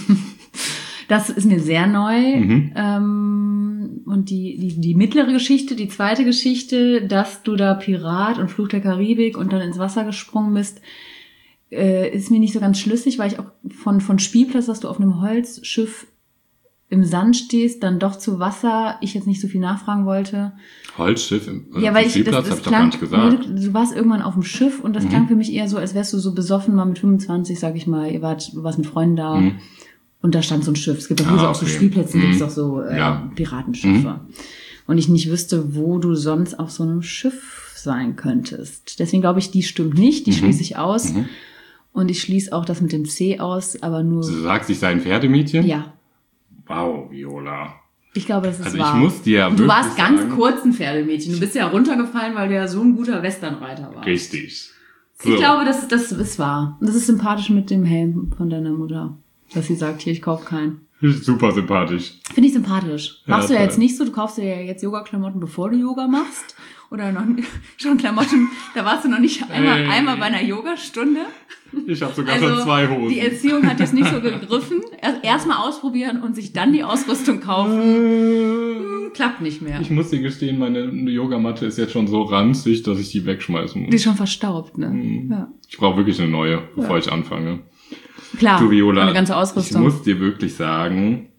Das ist mir sehr neu. Mhm. Ähm, und die, die, die mittlere Geschichte, die zweite Geschichte, dass du da Pirat und Fluch der Karibik und dann ins Wasser gesprungen bist, äh, ist mir nicht so ganz schlüssig, weil ich auch von, von Spielplatz, dass du auf einem Holzschiff im Sand stehst, dann doch zu Wasser, ich jetzt nicht so viel nachfragen wollte. Holzschiff im ja, weil ich, Spielplatz, das, das hab ich doch gar nicht gesagt. Nee, du, du warst irgendwann auf dem Schiff und das mhm. klang für mich eher so, als wärst du so besoffen, mal mit fünfundzwanzig, sag ich mal, ihr wart, du warst mit Freunden da. Mhm. Und da stand so ein Schiff. Es gibt auch hier ah, so auf so Spielplätzen, mhm. gibt es auch so äh, ja. Piratenschiffe. Mhm. Und ich nicht wüsste, wo du sonst auf so einem Schiff sein könntest. Deswegen glaube ich, die stimmt nicht. Die mhm. schließe ich aus. Mhm. Und ich schließe auch das mit dem C aus, aber nur... Du sagst, ich sei ein Pferdemädchen? Ja. Wow, Viola. Ich glaube, das ist also wahr. Also ich muss dir ja Und du warst ganz sagen, kurz ein Pferdemädchen. Du bist ja runtergefallen, weil du ja so ein guter Westernreiter warst. Richtig. So. Ich glaube, das, das ist wahr. Und das ist sympathisch mit dem Helm von deiner Mutter. Dass sie sagt, hier, ich kaufe keinen. Super sympathisch. Finde ich sympathisch. Machst Ja, du ja toll. jetzt nicht so, du kaufst dir ja jetzt Yoga-Klamotten, bevor du Yoga machst? Oder noch nicht, schon Klamotten, da warst du noch nicht einmal, Ey. einmal bei einer Yogastunde? Ich habe sogar Also schon zwei Hosen. die Erziehung hat jetzt nicht so gegriffen. Erst erstmal ausprobieren und sich dann die Ausrüstung kaufen. Hm, klappt nicht mehr. Ich muss dir gestehen, meine Yogamatte ist jetzt schon so ranzig, dass ich die wegschmeißen muss. Die ist schon verstaubt, ne? Mhm. Ja. Ich brauche wirklich eine neue, bevor Ja. ich anfange. Klar, Du, Viola, eine ganze Ausrüstung. ich muss dir wirklich sagen,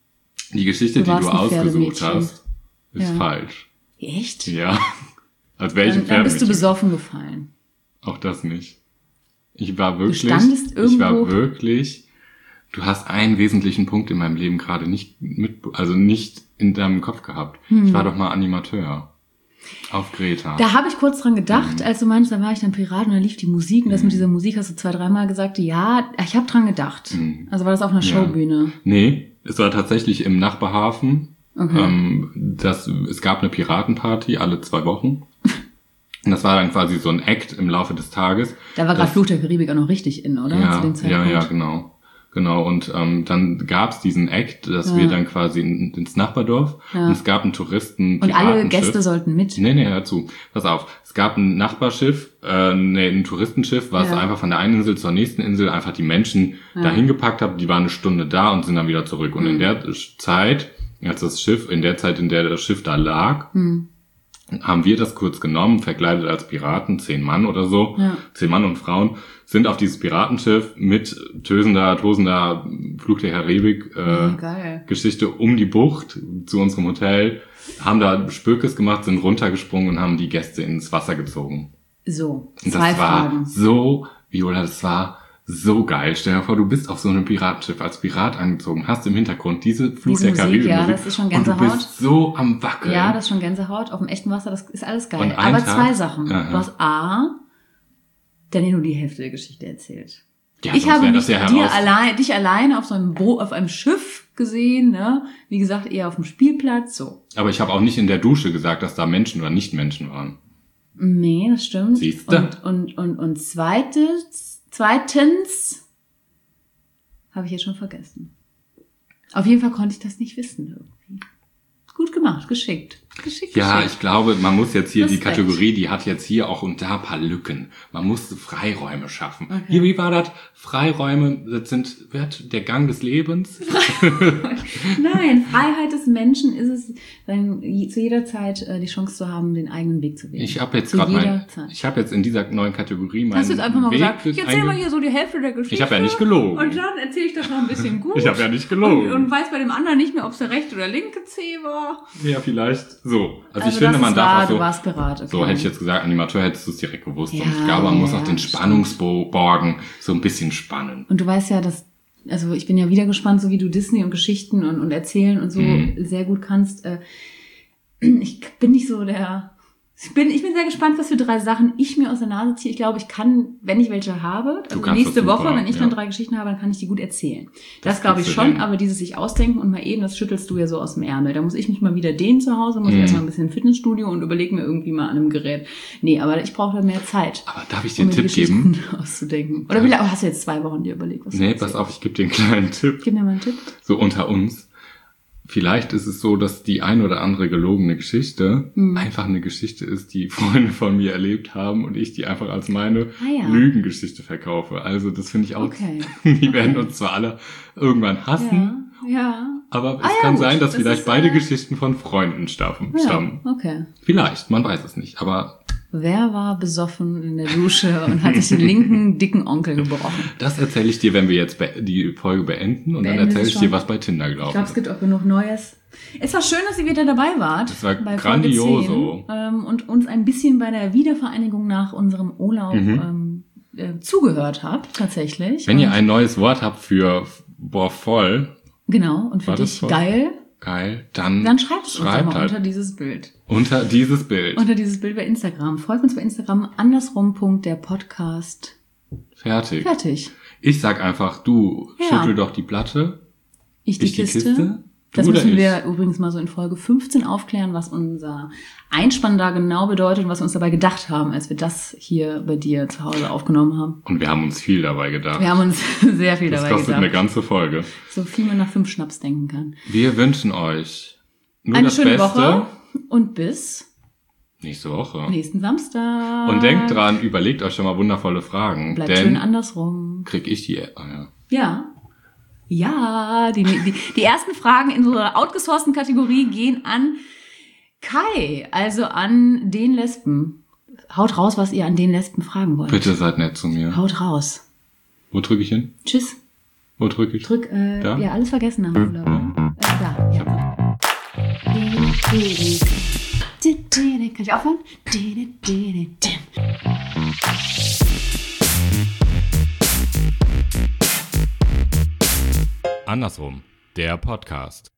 die Geschichte, Du die warst du ein ausgesucht Pferdemädchen. hast, ist Ja. falsch. Echt? Ja. Als wäre ich ein Dann, dann bist du Pferdemädchen. besoffen gefallen. Auch das nicht. Ich war wirklich, standest ich war irgendwo- wirklich, du hast einen wesentlichen Punkt in meinem Leben gerade nicht mit, also nicht in deinem Kopf gehabt. Ich war doch mal Animateur. Auf Greta. Da habe ich kurz dran Mhm. gedacht, als du meinst, da war ich dann Pirat und da lief die Musik und das mit dieser Musik hast du zwei, dreimal gesagt, ja, ich habe dran gedacht. Mhm. Also war das auf einer Ja. Showbühne. Nee, es war tatsächlich im Nachbarhafen. Okay. Ähm, das, es gab eine Piratenparty alle zwei Wochen. Und das war dann quasi so ein Act im Laufe des Tages. Da war gerade Das- Fluch der Karibik auch noch richtig in, oder? Ja, Zu dem ja, Zeitpunkt. ja, genau. Genau, und ähm, dann gab's diesen Act, dass Ja. wir dann quasi in, ins Nachbardorf Ja. und es gab einen Touristen Und alle Piratenschiff. Gäste sollten mit. Nee, nee, hör zu. Pass auf. Es gab ein Nachbarschiff, äh, nee, ein Touristenschiff, was Ja. einfach von der einen Insel zur nächsten Insel einfach die Menschen Ja. dahin gepackt hat. Die waren eine Stunde da und sind dann wieder zurück. Und Mhm. in der Zeit, als das Schiff, in der Zeit, in der das Schiff da lag, Hm. haben wir das kurz genommen, verkleidet als Piraten, zehn Mann oder so, Ja. zehn Mann und Frauen, sind auf dieses Piratenschiff mit tösender, tosender Fluch der Karibik äh, Ja, geil. Geschichte um die Bucht zu unserem Hotel, haben da Spökes gemacht, sind runtergesprungen und haben die Gäste ins Wasser gezogen. So, Und zwei das war Fragen. so, Viola, das war so geil. Stell dir vor, du bist auf so einem Piratenschiff als Pirat angezogen, hast im Hintergrund diese Fluch Diese der Musik, Karibik ja, Musik das ist schon und du Gänsehaut. bist so am Wackeln. Ja, das ist schon Gänsehaut. Auf dem echten Wasser, das ist alles geil. Und ein Aber Tag- zwei Sachen. Aha. Du hast A, der dir nur die Hälfte der Geschichte erzählt. Ja, ich sonst habe wär nicht das ja dir heraus- allein, dich alleine auf so einem Bo auf einem Schiff gesehen, ne? Wie gesagt, eher auf dem Spielplatz, so. Aber ich habe auch nicht in der Dusche gesagt, dass da Menschen oder Nicht-Menschen waren. Nee, das stimmt. Siehste? Und, und, und, und zweites, zweitens habe ich jetzt schon vergessen. Auf jeden Fall konnte ich das nicht wissen irgendwie. Gut gemacht, geschickt. Geschickt, Ja, geschickt. ich glaube, man muss jetzt hier Respekt. die Kategorie, die hat jetzt hier auch und da ein paar Lücken. Man muss Freiräume schaffen. Okay. Hier, wie war das? Freiräume, das sind wird der Gang des Lebens. Nein, Freiheit des Menschen ist es, dann zu jeder Zeit äh, die Chance zu haben, den eigenen Weg zu wählen. Ich habe jetzt Zu gerade mein, jeder Zeit. ich habe jetzt in dieser neuen Kategorie meinen Hast du jetzt einfach mal Weg gesagt, ich erzähl einge- mal hier so die Hälfte der Geschichte. Ich habe ja nicht gelogen. Und dann erzähle ich das noch ein bisschen gut. Ich habe ja nicht gelogen. Und, und weiß bei dem anderen nicht mehr, ob es der rechte oder linke C war. Ja, vielleicht so. Also, Also ich finde, das man ist darf wahr, auch so, du warst Pirat. Okay. so hätte ich jetzt gesagt, Animateur hättest du es direkt gewusst. Ja, und ich glaube, man muss ja, auch den stimmt. Spannungsbogen so ein bisschen spannen. Und du weißt ja, dass, also ich bin ja wieder gespannt, so wie du Disney und Geschichten und, und Erzählen und so Mhm. sehr gut kannst. Äh, Ich bin nicht so der, ich bin, ich bin sehr gespannt, was für drei Sachen ich mir aus der Nase ziehe. Ich glaube, ich kann, wenn ich welche habe, also kannst nächste das super, Woche, wenn ich ja. dann drei Geschichten habe, dann kann ich die gut erzählen. Das, Das glaube ich kriegst du schon, hin. aber dieses sich ausdenken und mal eben, das schüttelst du ja so aus dem Ärmel. Da muss ich mich mal wieder dehnen zu Hause, muss Mhm. erstmal ein bisschen im Fitnessstudio und überlege mir irgendwie mal an einem Gerät. Nee, aber ich brauche da mehr Zeit. Aber darf ich dir Um einen mir die Tipp geben? Geschichten auszudenken. Oder wie lange hast du jetzt zwei Wochen dir überlegt? Was du Nee, erzählst? pass auf, ich gebe dir einen kleinen Tipp. Gib mir mal einen Tipp. So unter uns. Vielleicht ist es so, dass die ein oder andere gelogene Geschichte Hm. einfach eine Geschichte ist, die Freunde von mir erlebt haben und ich die einfach als meine Ah ja. Lügengeschichte verkaufe. Also das finde ich auch, Okay. die werden uns zwar alle irgendwann hassen, Ja, ja. aber es Ah ja, kann gut. sein, dass Das vielleicht ist, beide äh, Geschichten von Freunden stammen. Ja, stammen. okay. Vielleicht, man weiß es nicht, aber Wer war besoffen in der Dusche und hat sich den linken, dicken Onkel gebrochen? das erzähle ich dir, wenn wir jetzt be- die Folge beenden und Beenden dann wir erzähle sie ich schon? dir, was bei Tinder Ich gelaufen glaube, es ist. gibt auch genug Neues. Es war schön, dass ihr wieder dabei wart. Das war bei Folge grandioso. zehn, ähm, und uns ein bisschen bei der Wiedervereinigung nach unserem Urlaub ähm, äh, zugehört habt, tatsächlich. Wenn ihr Und- ein neues Wort habt für boah voll, Genau, und für War das dich voll? geil, geil, dann, dann schreibt es uns doch schreibt mal halt unter dieses Bild. unter dieses Bild. Unter dieses Bild bei Instagram. Folgt uns bei Instagram, andersrum, Punkt, der Podcast. Fertig. Fertig. Ich sag einfach, du Ja. schüttel doch die Platte, Ich die ich die Kiste. Kiste, Das oder müssen ich? wir übrigens mal so in Folge fünfzehn aufklären, was unser Einspann da genau bedeutet und was wir uns dabei gedacht haben, als wir das hier bei dir zu Hause aufgenommen haben. Und wir haben uns viel dabei gedacht. Wir haben uns sehr viel das dabei kostet gedacht. eine ganze Folge. So viel man nach fünf Schnaps denken kann. Wir wünschen euch nur Eine das schöne Beste. Woche und bis Nächste Woche. nächsten Samstag. Und denkt dran, überlegt euch schon mal wundervolle Fragen. Bleibt denn schön andersrum. krieg ich die... Ah, ja. Ja. Ja, die, die, die ersten Fragen in unserer outgesourcten Kategorie gehen an Kai, also an den Lesben. Haut raus, was ihr an den Lesben fragen wollt. Bitte seid nett zu mir. Haut raus. Wo drücke ich hin? Tschüss. Wo drücke ich? Drück, äh, Da? ja, alles vergessen haben, oder? Äh, da, ja. Kann ich aufhören? Andersrum, der Podcast.